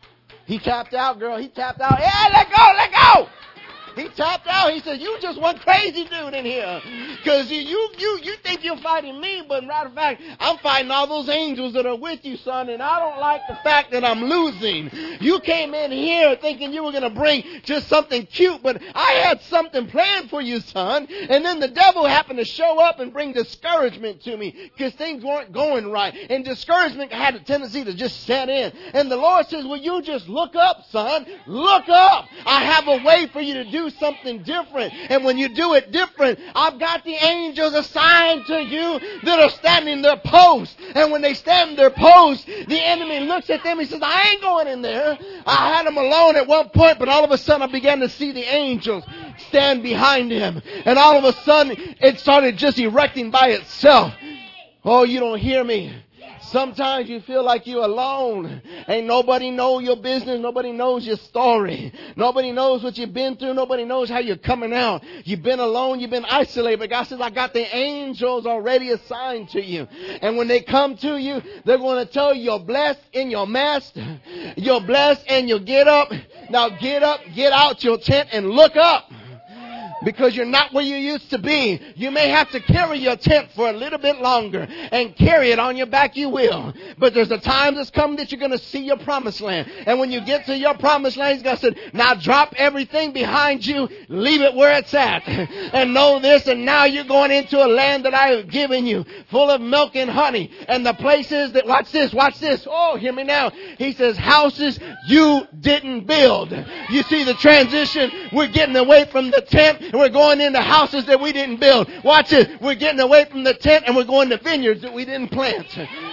He tapped out, girl. He tapped out. Yeah, let go, let go. He tapped out. He said, you just one crazy dude in here. Because you, you, you, you think you're fighting me, but matter of fact, I'm fighting all those angels that are with you, son, and I don't like the fact that I'm losing. You came in here thinking you were going to bring just something cute, but I had something planned for you, son. And then the devil happened to show up and bring discouragement to me because things weren't going right. And discouragement had a tendency to just set in. And the Lord says, will you just look up, son? Look up. I have a way for you to do something different. And when you do it different, I've got the angels assigned to you that are standing their post. And when they stand their post, the enemy looks at them and says, I ain't going in there. I had them alone at one point, but all of a sudden I began to see the angels stand behind him. And all of a sudden it started just erecting by itself. Oh, you don't hear me. Sometimes you feel like you're alone. Ain't nobody know your business. Nobody knows your story. Nobody knows what you've been through. Nobody knows how you're coming out. You've been alone. You've been isolated. But God says, I got the angels already assigned to you. And when they come to you, they're going to tell you you're blessed in your mess. You're blessed and you'll get up. Now get up, get out your tent and look up. Because you're not where you used to be. You may have to carry your tent for a little bit longer. And carry it on your back, you will. But there's a time that's coming that you're going to see your promised land. And when you get to your promised land, He's going to say, now drop everything behind you. Leave it where it's at. And know this, and now you're going into a land that I have given you. Full of milk and honey. And the places that, watch this, watch this. Oh, hear me now. He says, houses you didn't build. You see the transition? We're getting away from the tent. And we're going into houses that we didn't build. Watch it. We're getting away from the tent and we're going to vineyards that we didn't plant.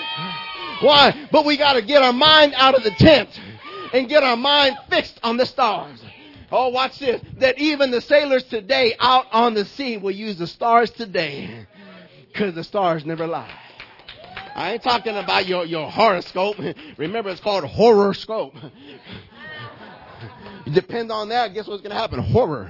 Why? But we got to get our mind out of the tent and get our mind fixed on the stars. Oh, watch this. That even the sailors today out on the sea will use the stars today because the stars never lie. I ain't talking about your, your horoscope. Remember, it's called horoscope. You depend on that. Guess what's going to happen? Horror.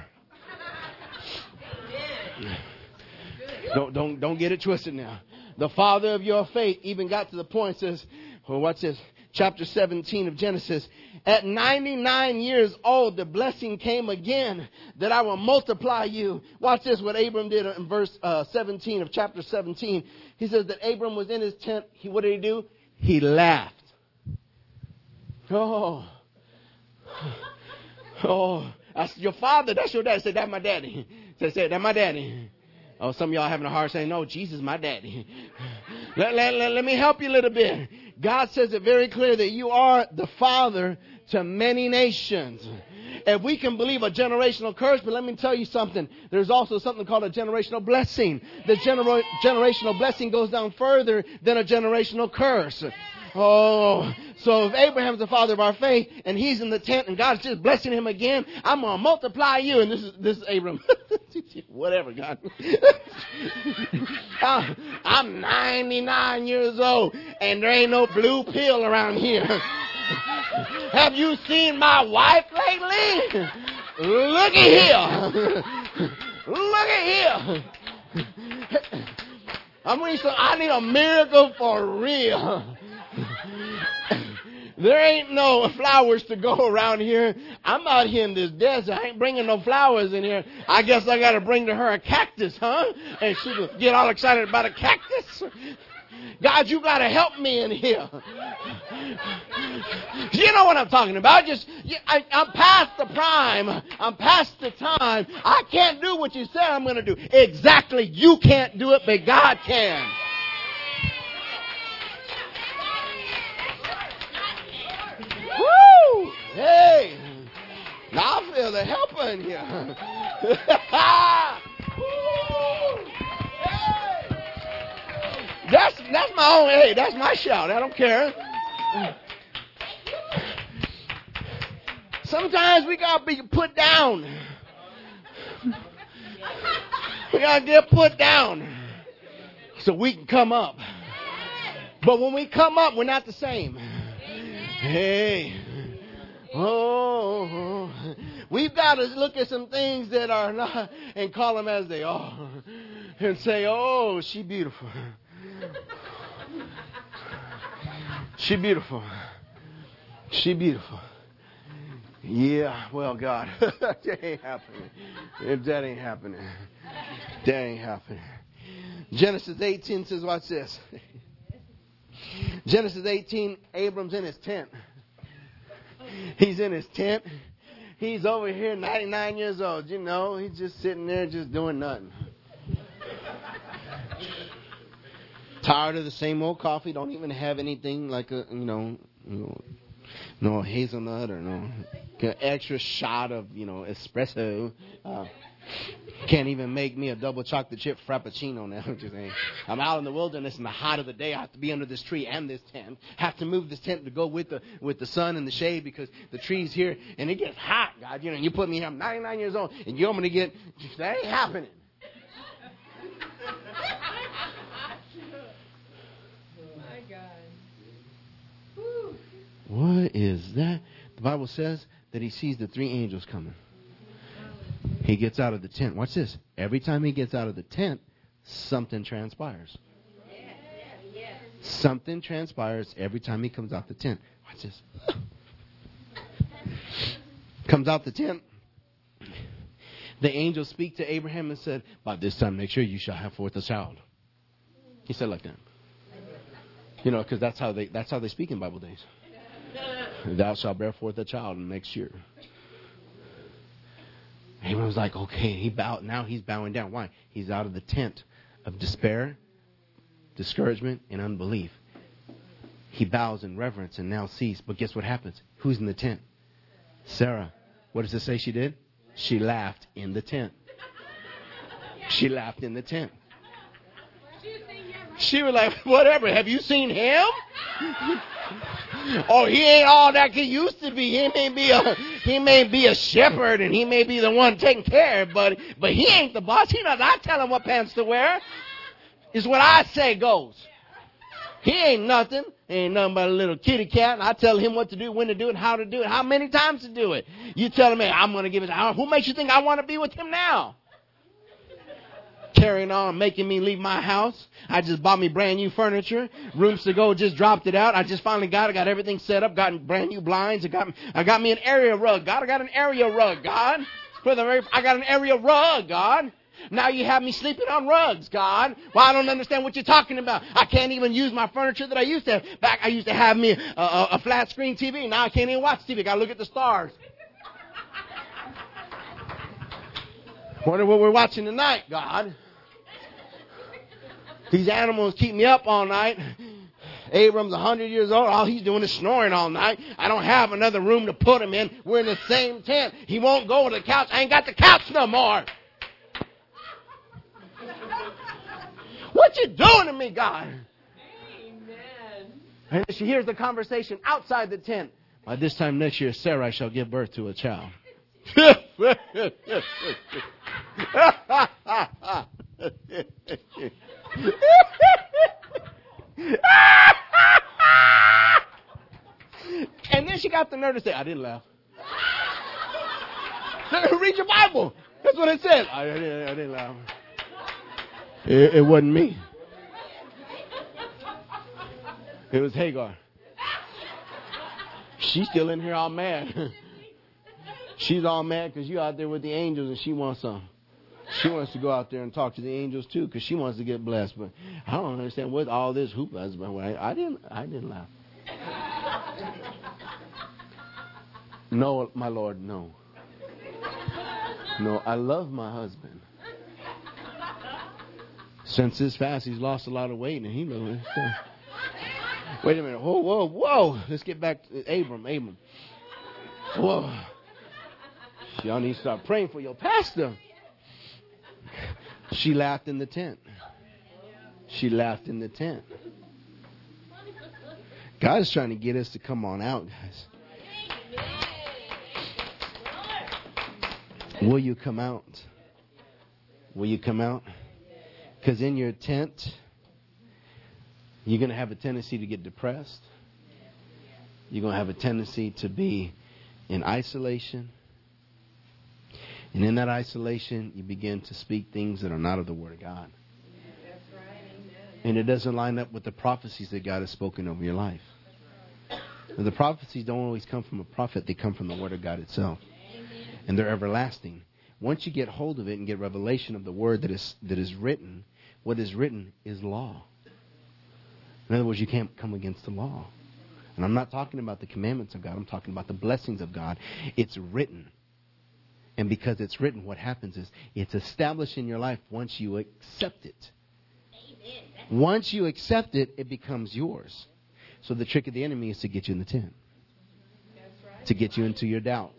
Don't, don't, don't get it twisted now. The father of your faith even got to the point, says, well, what's this? Chapter seventeen of Genesis. At ninety-nine years old, the blessing came again that I will multiply you. Watch this, what Abram did in verse uh, seventeen of chapter seventeen. He says that Abram was in his tent. He, what did he do? He laughed. Oh. Oh. That's your father. That's your dad. Say, that's my daddy. Say, say, that's my daddy. Oh, some of y'all having a hard saying, no, Jesus is my daddy. let, let, let, let me help you a little bit. God says it very clear that you are the father to many nations. If we can believe a generational curse, but let me tell you something. There's also something called a generational blessing. The gener- generational blessing goes down further than a generational curse. Oh, so if Abraham's the father of our faith and he's in the tent and God's just blessing him again, I'm going to multiply you. And this is, this is Abram. Whatever, God. I'm ninety-nine years old and there ain't no blue pill around here. Have you seen my wife lately? Look at here. Look at here. I mean, so I need a miracle for real. There ain't no flowers to go around here. I'm out here in this desert. I ain't bringing no flowers in here. I guess I got to bring to her a cactus, huh? And she will get all excited about a cactus. God, you got to help me in here. You know what I'm talking about. Just I, I'm past the prime. I'm past the time. I can't do what you said I'm going to do. Exactly. You can't do it, but God can. Woo! Hey! Now I feel the helper in here. Hey! That's that's my own. Hey, that's my shout. I don't care. Sometimes we gotta be put down. We gotta get put down so we can come up. But when we come up, we're not the same. Hey, oh, we've got to look at some things that are not and call them as they are and say, oh, she beautiful. She beautiful. She beautiful. Yeah, well, God, that ain't happening. If that ain't happening, that ain't happening. Genesis eighteen says, watch this. Genesis eighteen, Abram's in his tent. He's in his tent. He's over here, ninety-nine years old. You know, he's just sitting there just doing nothing. Tired of the same old coffee. Don't even have anything like a, you know, you know no hazelnut or no extra shot of, you know, espresso. Uh, Can't even make me a double chocolate chip frappuccino now. I'm out in the wilderness in the height of the day. I have to be under this tree and this tent. Have to move this tent to go with the with the sun and the shade because the tree's here and it gets hot, God. You know, and you put me here. I'm ninety-nine years old and you want me to get that ain't happening. My God. What is that? The Bible says that he sees the three angels coming. He gets out of the tent. Watch this. Every time he gets out of the tent, something transpires. Something transpires every time he comes out the tent. Watch this. Comes out the tent. The angels speak to Abraham and said, by this time next year you shall have forth a child. He said like that. You know, because that's how they that's how they speak in Bible days. Thou shalt bear forth a child next year. Abraham was like, okay, he bowed. Now he's bowing down. Why? He's out of the tent of despair, discouragement, and unbelief. He bows in reverence and now sees. But guess what happens? Who's in the tent? Sarah. What does it say she did? She laughed in the tent. She laughed in the tent. She was like, whatever. Have you seen him? Oh, he ain't all that he used to be. He may be a he may be a shepherd and he may be the one taking care of, but but he ain't the boss. He does not tell him what pants to wear. It's what I say goes. He ain't nothing. He ain't nothing but a little kitty cat. And I tell him what to do, when to do it, how to do it, how many times to do it. You tell him, hey, I'm going to give it. Who makes you think I want to be with him now? Carrying on, making me leave my house. I just bought me brand new furniture. Rooms to go, just dropped it out. I just finally got it, got everything set up, got brand new blinds. I got, I got me an area rug. God, I got an area rug, God. For the very, I got an area rug, God. Now you have me sleeping on rugs, God. Well, I don't understand what you're talking about. I can't even use my furniture that I used to have. Back, I used to have me a, a, a flat screen T V. Now I can't even watch T V. I gotta look at the stars. Wonder what we're watching tonight, God. These animals keep me up all night. Abram's one hundred years old. All he's doing is snoring all night. I don't have another room to put him in. We're in the same tent. He won't go to the couch. I ain't got the couch no more. What you doing to me, God? Amen. And she hears the conversation outside the tent. By this time next year, Sarai shall give birth to a child. And then she got the nerve to say, I didn't laugh. Read your Bible. That's what it said. I, I, didn't, I didn't laugh. It, it wasn't me. It was Hagar. She's still in here all mad. She's all mad because you're out there with the angels and she wants some. She wants to go out there and talk to the angels too because she wants to get blessed. But I don't understand what all this hoop is. I didn't. I didn't laugh. No, my Lord, no. No, I love my husband. Since this fast, he's lost a lot of weight, and he knows. Wait a minute. Whoa, whoa, whoa. Let's get back to Abram. Abram. Whoa. Y'all need to start praying for your pastor. She laughed in the tent. She laughed in the tent. God is trying to get us to come on out, guys. Will you come out? Will you come out? Because in your tent, you're going to have a tendency to get depressed. You're going to have a tendency to be in isolation. And in that isolation, you begin to speak things that are not of the Word of God. And it doesn't line up with the prophecies that God has spoken over your life. And the prophecies don't always come from a prophet. They come from the Word of God itself. And they're everlasting. Once you get hold of it and get revelation of the Word that is that is written, what is written is law. In other words, you can't come against the law. And I'm not talking about the commandments of God. I'm talking about the blessings of God. It's written. And because it's written, what happens is it's established in your life once you accept it. Once you accept it, it becomes yours. So the trick of the enemy is to get you in the tent. To get you into your doubt.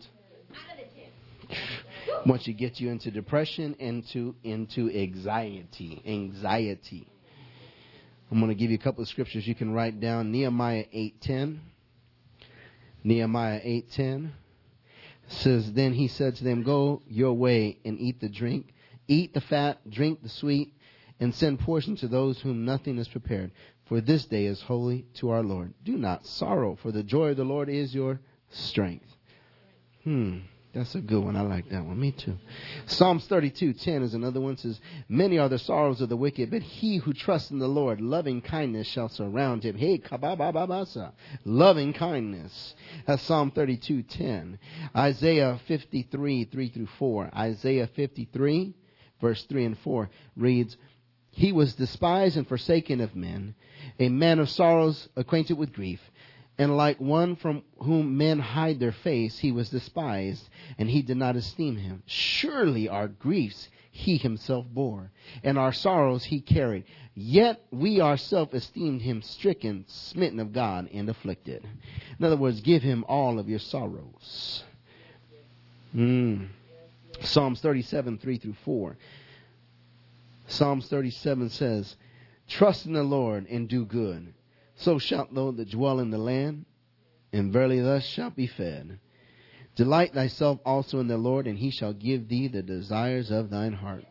Once you get you into depression, into into anxiety. Anxiety. I'm going to give you a couple of scriptures you can write down. Nehemiah eight ten. Nehemiah eight ten says, Then he said to them, Go your way and eat the drink. Eat the fat, drink the sweet, and send portion to those whom nothing is prepared. For this day is holy to our Lord. Do not sorrow, for the joy of the Lord is your strength. Hmm. That's a good one. I like that one. Me too. Psalms thirty-two ten is another one. It says, Many are the sorrows of the wicked, but he who trusts in the Lord, loving kindness shall surround him. Hey, kabababasa. Loving kindness. That's Psalm thirty-two ten. Isaiah fifty-three three through four. Isaiah fifty-three, verse three and four reads, He was despised and forsaken of men, a man of sorrows, acquainted with grief. And like one from whom men hide their face, he was despised, and he did not esteem him. Surely our griefs he himself bore, and our sorrows he carried. Yet we ourselves esteemed him stricken, smitten of God, and afflicted. In other words, give him all of your sorrows. Mm. Psalms thirty-seven three through four. Psalms thirty-seven says, Trust in the Lord and do good. So shalt thou that dwell in the land, and verily thus shalt be fed. Delight thyself also in the Lord, and he shall give thee the desires of thine heart.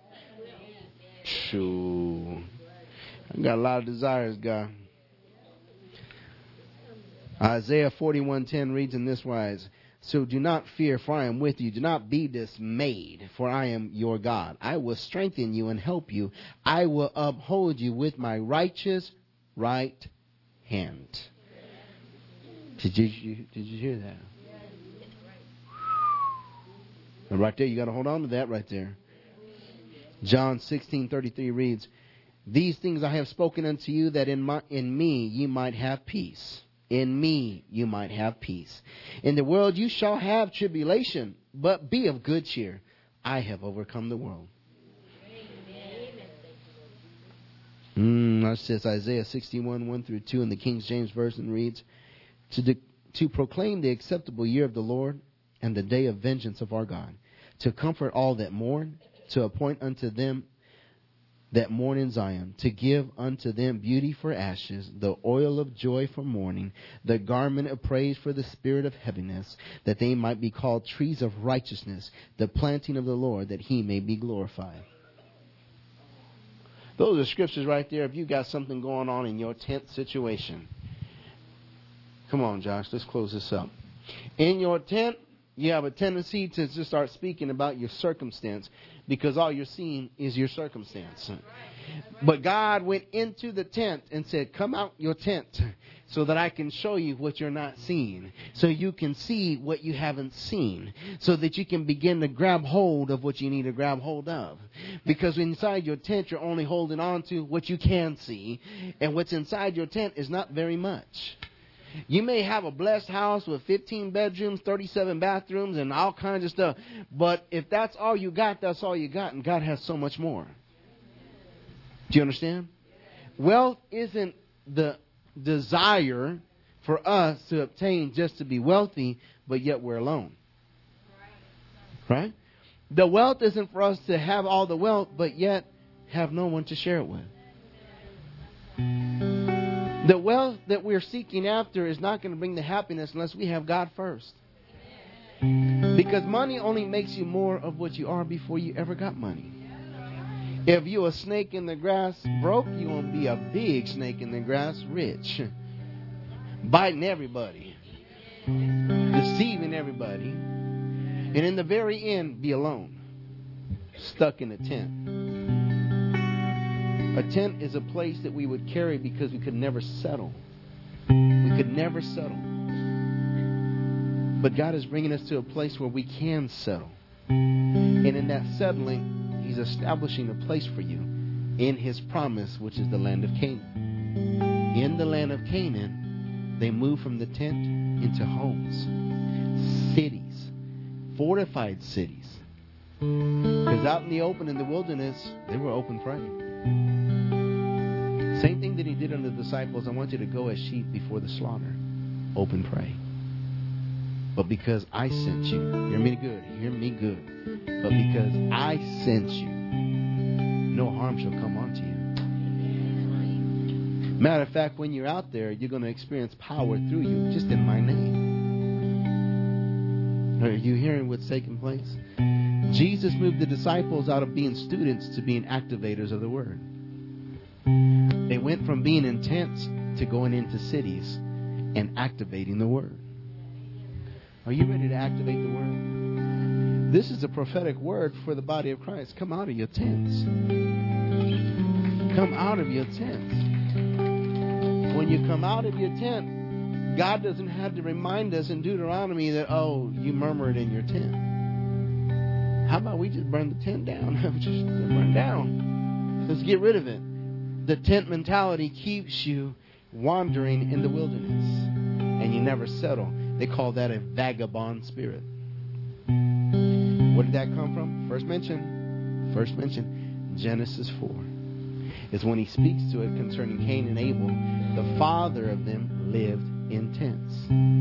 Shoo. I got a lot of desires, God. Isaiah forty-one ten reads in this wise, So do not fear, for I am with you. Do not be dismayed, for I am your God. I will strengthen you and help you. I will uphold you with my righteous right hand. Did you, did you hear that? And right there, you got to hold on to that right there. John sixteen thirty-three reads, These things I have spoken unto you, that in my in me ye might have peace. In me you might have peace. In the world you shall have tribulation, but be of good cheer. I have overcome the world. Mm, that says Isaiah sixty-one one through two in the King James Version reads, to, de- to proclaim the acceptable year of the Lord and the day of vengeance of our God, to comfort all that mourn, to appoint unto them that mourn in Zion, to give unto them beauty for ashes, the oil of joy for mourning, the garment of praise for the spirit of heaviness, that they might be called trees of righteousness, the planting of the Lord, that he may be glorified. Those are scriptures right there if you got something going on in your tent situation. Come on, Josh, let's close this up. In your tent, you have a tendency to just start speaking about your circumstance because all you're seeing is your circumstance. But God went into the tent and said, come out your tent so that I can show you what you're not seeing, so you can see what you haven't seen, so that you can begin to grab hold of what you need to grab hold of. Because inside your tent, you're only holding on to what you can see, and what's inside your tent is not very much. You may have a blessed house with fifteen bedrooms, thirty-seven bathrooms, and all kinds of stuff. But if that's all you got, that's all you got. And God has so much more. Do you understand? Wealth isn't the desire for us to obtain just to be wealthy, but yet we're alone. Right? The wealth isn't for us to have all the wealth, but yet have no one to share it with. The wealth that we're seeking after is not going to bring the happiness unless we have God first. Because money only makes you more of what you are before you ever got money. If you're a snake in the grass broke, you're going to be a big snake in the grass rich. Biting everybody. Deceiving everybody. And in the very end, be alone. Stuck in a tent. A tent is a place that we would carry because we could never settle. We could never settle. But God is bringing us to a place where we can settle. And in that settling, He's establishing a place for you in His promise, which is the land of Canaan. In the land of Canaan, they moved from the tent into homes, cities, fortified cities. Because out in the open, in the wilderness, they were open prey. Same thing that He did unto the disciples. I want you to go as sheep before the slaughter. Open prey. But because I sent you, hear me good, hear me good. But because I sent you, no harm shall come unto you. Matter of fact, when you're out there, you're going to experience power through you just in my name. Are you hearing what's taking place? Jesus moved the disciples out of being students to being activators of the word. They went from being in tents to going into cities and activating the word. Are you ready to activate the word? This is a prophetic word for the body of Christ. Come out of your tents. Come out of your tents. When you come out of your tent, God doesn't have to remind us in Deuteronomy that, oh, you murmured in your tent. How about we just burn the tent down? Just burn down. Let's get rid of it. The tent mentality keeps you wandering in the wilderness, and you never settle. They call that a vagabond spirit. Where did that come from? First mention, first mention, Genesis four. Is when He speaks to it concerning Cain and Abel. The father of them lived in tents.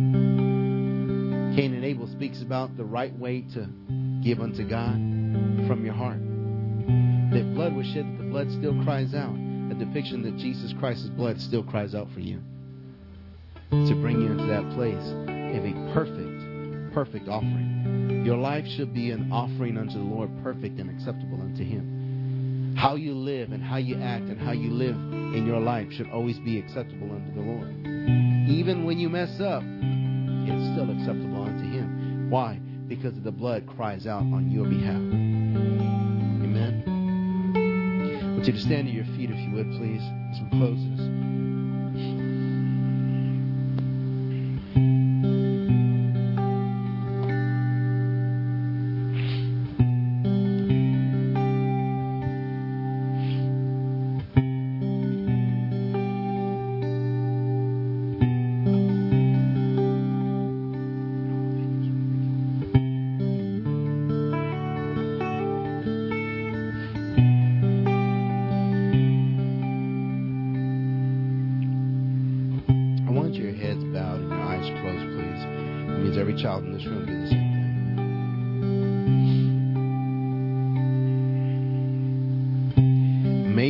Cain and Abel speaks about the right way to give unto God from your heart. That blood was shed, that the blood still cries out. A depiction that Jesus Christ's blood still cries out for you. To bring you into that place of a perfect, perfect offering. Your life should be an offering unto the Lord, perfect and acceptable unto Him. How you live and how you act and how you live in your life should always be acceptable unto the Lord. Even when you mess up, it's still acceptable unto Him. Why? Because the blood cries out on your behalf. Amen. I want you to stand to your feet if you would, please, as we close this. Child in this room do the same thing.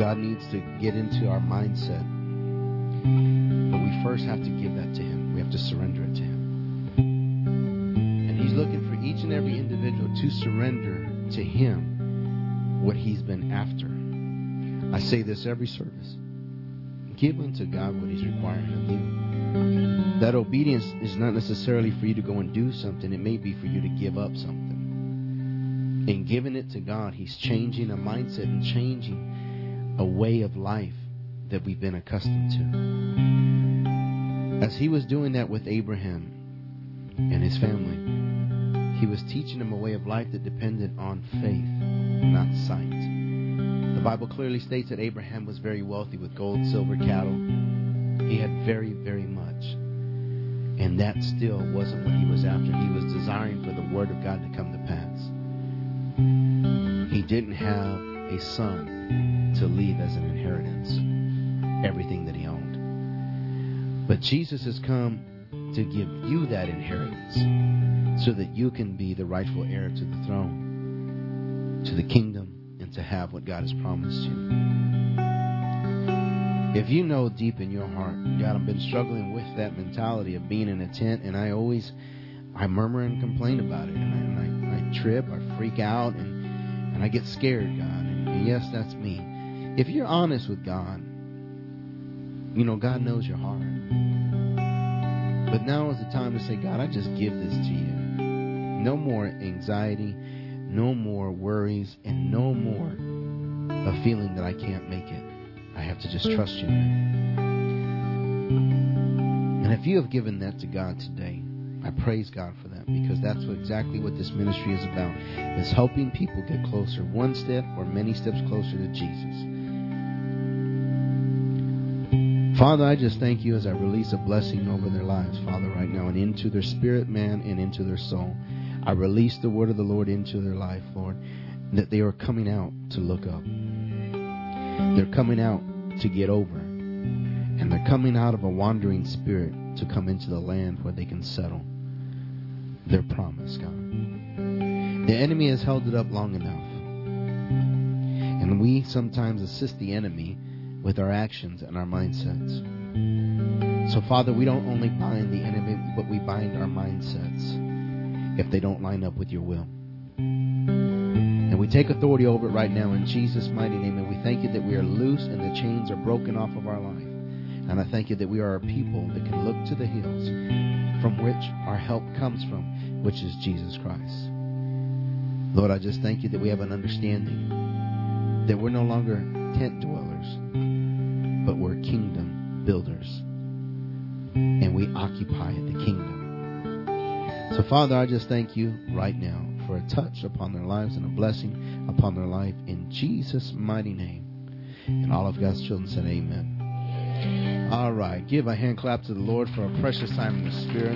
God needs to get into our mindset. But we first have to give that to Him. We have to surrender it to Him. And He's looking for each and every individual to surrender to Him what He's been after. I say this every service. Give unto God what He's requiring of you. That obedience is not necessarily for you to go and do something. It may be for you to give up something. In giving it to God, He's changing a mindset and changing a way of life that we've been accustomed to. As He was doing that with Abraham and his family, He was teaching them a way of life that depended on faith, not sight. The Bible clearly states that Abraham was very wealthy with gold, silver, cattle. He had very, very much. And that still wasn't what he was after. He was desiring for the Word of God to come to pass. He didn't have a son to leave as an inheritance everything that he owned. But Jesus has come to give you that inheritance so that you can be the rightful heir to the throne, to the kingdom, and to have what God has promised you. If you know deep in your heart, God, I've been struggling with that mentality of being in a tent, and I always, I murmur and complain about it, and I, and I, I trip, I freak out, and, and I get scared, God. And, and yes, that's me. If you're honest with God, you know, God knows your heart. But now is the time to say, God, I just give this to you. No more anxiety, no more worries, and no more a feeling that I can't make it. I have to just trust you now. And if you have given that to God today, I praise God for that, because that's what, exactly what this ministry is about, is helping people get closer, one step or many steps closer to Jesus. Father, I just thank you as I release a blessing over their lives, Father, right now, and into their spirit, man, and into their soul. I release the word of the Lord into their life, Lord, that they are coming out to look up. They're coming out to get over. And they're coming out of a wandering spirit to come into the land where they can settle their promise, God. The enemy has held it up long enough. And we sometimes assist the enemy with our actions and our mindsets. So, Father, we don't only bind the enemy, but we bind our mindsets if they don't line up with your will. And we take authority over it right now in Jesus' mighty name. And we thank you that we are loose and the chains are broken off of our life. And I thank you that we are a people that can look to the hills from which our help comes from, which is Jesus Christ. Lord, I just thank you that we have an understanding that we're no longer tent dwellers, but we're kingdom builders. And we occupy the kingdom. So, Father, I just thank you right now for a touch upon their lives and a blessing upon their life in Jesus' mighty name. And all of God's children said amen. All right. Give a hand clap to the Lord for a precious time in the Spirit.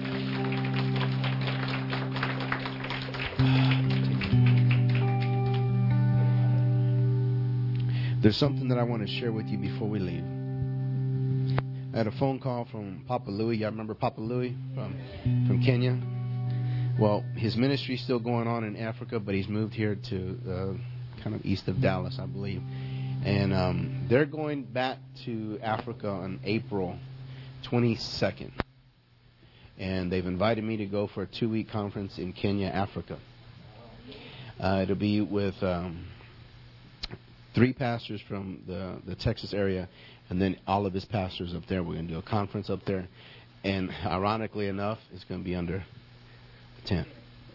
There's something that I want to share with you before we leave. I had a phone call from Papa Louie. Y'all remember Papa Louie from, from Kenya? Well, his ministry's still going on in Africa, but he's moved here to uh, kind of east of Dallas, I believe. And um, they're going back to Africa on April twenty-second. And they've invited me to go for a two-week conference in Kenya, Africa. Uh, it'll be with um, three pastors from the, the Texas area, and then all of his pastors up there. We're going to do a conference up there. And ironically enough, it's going to be under a tent.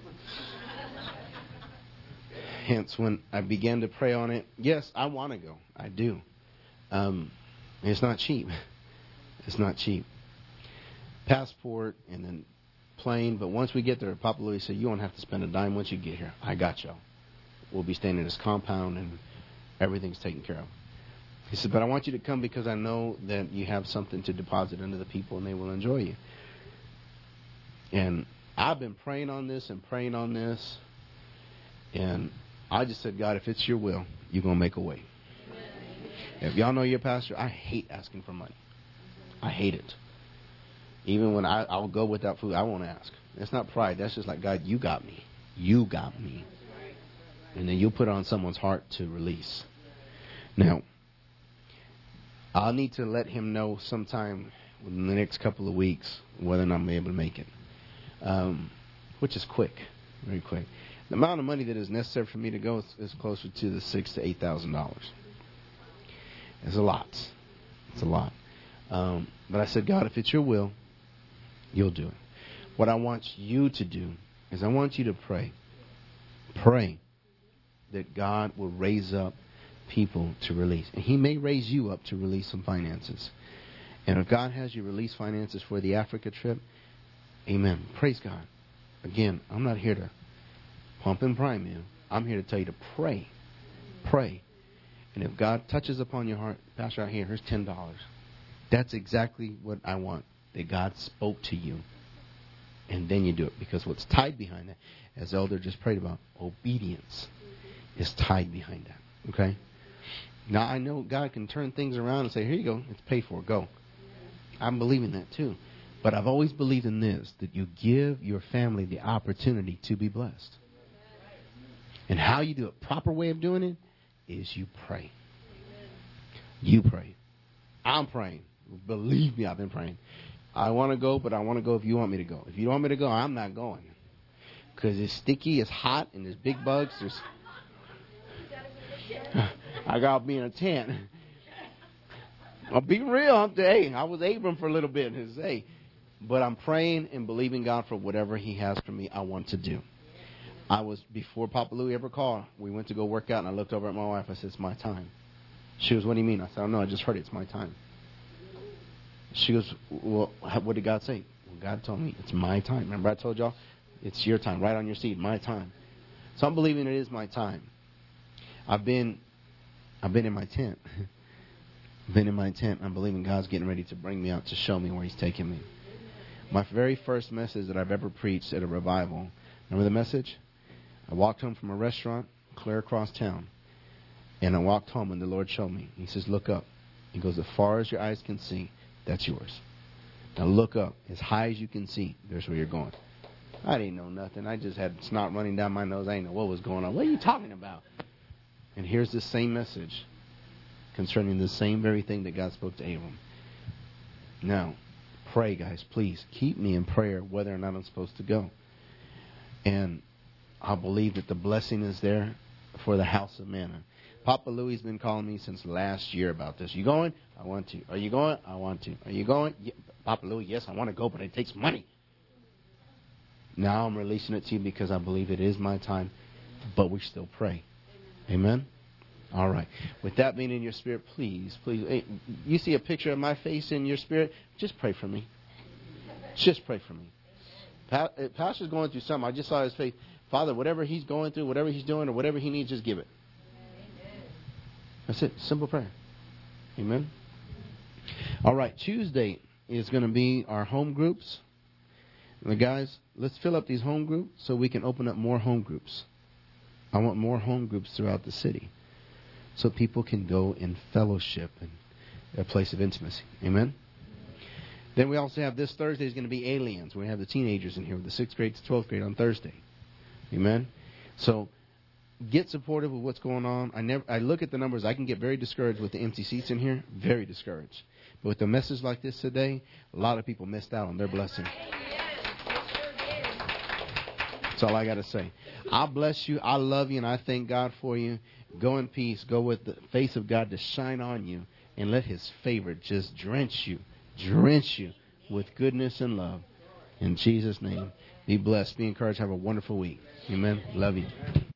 Hence, when I began to pray on it, yes, I want to go. I do. Um, it's not cheap. It's not cheap. Passport and then plane. But once we get there, Papa Louie said, you won't have to spend a dime once you get here. I got y'all. We'll be staying in this compound and everything's taken care of. He said, but I want you to come because I know that you have something to deposit into the people and they will enjoy you. And I've been praying on this and praying on this. And I just said, God, if it's your will, you're going to make a way. If y'all know your pastor, I hate asking for money. I hate it. Even when I, I'll go without food, I won't ask. It's not pride. That's just like, God, you got me. You got me. And then you put it on someone's heart to release. Now, I'll need to let him know sometime in the next couple of weeks whether or not I'm able to make it, um, which is quick, very quick. The amount of money that is necessary for me to go is, is closer to the six to eight thousand dollars. It's a lot. It's a lot. Um, but I said, God, if it's your will, you'll do it. What I want you to do is I want you to pray. Pray that God will raise up people to release. And he may raise you up to release some finances. And if God has you release finances for the Africa trip, amen. Praise God. Again, I'm not here to pump and prime you. I'm here to tell you to pray. Pray. And if God touches upon your heart, Pastor, out here, here's ten dollars. That's exactly what I want, that God spoke to you. And then you do it. Because what's tied behind that, as Elder just prayed about, obedience is tied behind that. Okay? Now, I know God can turn things around and say, here you go, it's paid for, go. I'm believing that too. But I've always believed in this, that you give your family the opportunity to be blessed. And how you do it, proper way of doing it, is you pray. You pray. I'm praying. Believe me, I've been praying. I want to go, but I want to go if you want me to go. If you don't want me to go, I'm not going. Because it's sticky, it's hot, and there's big bugs. There's I got to be in a tent. I'll be real. I'm, hey, I was Abram for a little bit. It's, hey, but I'm praying and believing God for whatever he has for me I want to do. I was, before Papa Louie ever called, we went to go work out, and I looked over at my wife. I said, it's my time. She goes, what do you mean? I said, oh, no, I just heard it. It's my time. She goes, well, what did God say? Well, God told me it's my time. Remember I told y'all? It's your time. Right on your seat. My time. So I'm believing it is my time. I've been, I've been in my tent. been in my tent. I'm believing God's getting ready to bring me out to show me where he's taking me. My very first message that I've ever preached at a revival. Remember the message? I walked home from a restaurant clear across town. And I walked home and the Lord showed me. He says, look up. He goes, as far as your eyes can see, that's yours. Now look up. As high as you can see, there's where you're going. I didn't know nothing. I just had snot running down my nose. I didn't know what was going on. What are you talking about? And here's the same message concerning the same very thing that God spoke to Abram. Now, pray, guys. Please keep me in prayer whether or not I'm supposed to go. And I believe that the blessing is there for the house of manna. Papa Louie's been calling me since last year about this. You going? I want to. Are you going? I want to. Are you going? Yeah. Papa Louie, yes, I want to go, but it takes money. Now I'm releasing it to you because I believe it is my time, but we still pray. Amen? All right. With that being in your spirit, please, please. Hey, you see a picture of my face in your spirit? Just pray for me. Just pray for me. Pa- Pastor's going through something. I just saw his face. Father, whatever he's going through, whatever he's doing, or whatever he needs, just give it. That's it. Simple prayer. Amen. All right. Tuesday is going to be our home groups. And the guys, let's fill up these home groups so we can open up more home groups. I want more home groups throughout the city so people can go in fellowship and a place of intimacy. Amen. Then we also have this Thursday is going to be aliens. We have the teenagers in here with the sixth grade to twelfth grade on Thursday. Amen. So get supportive of what's going on. I never. I look at the numbers. I can get very discouraged with the empty seats in here. Very discouraged. But with a message like this today, a lot of people missed out on their blessing. That's all I got to say. I bless you. I love you, and I thank God for you. Go in peace. Go with the face of God to shine on you, and let his favor just drench you, drench you with goodness and love. In Jesus' name, be blessed. Be encouraged. Have a wonderful week. Amen. Love you.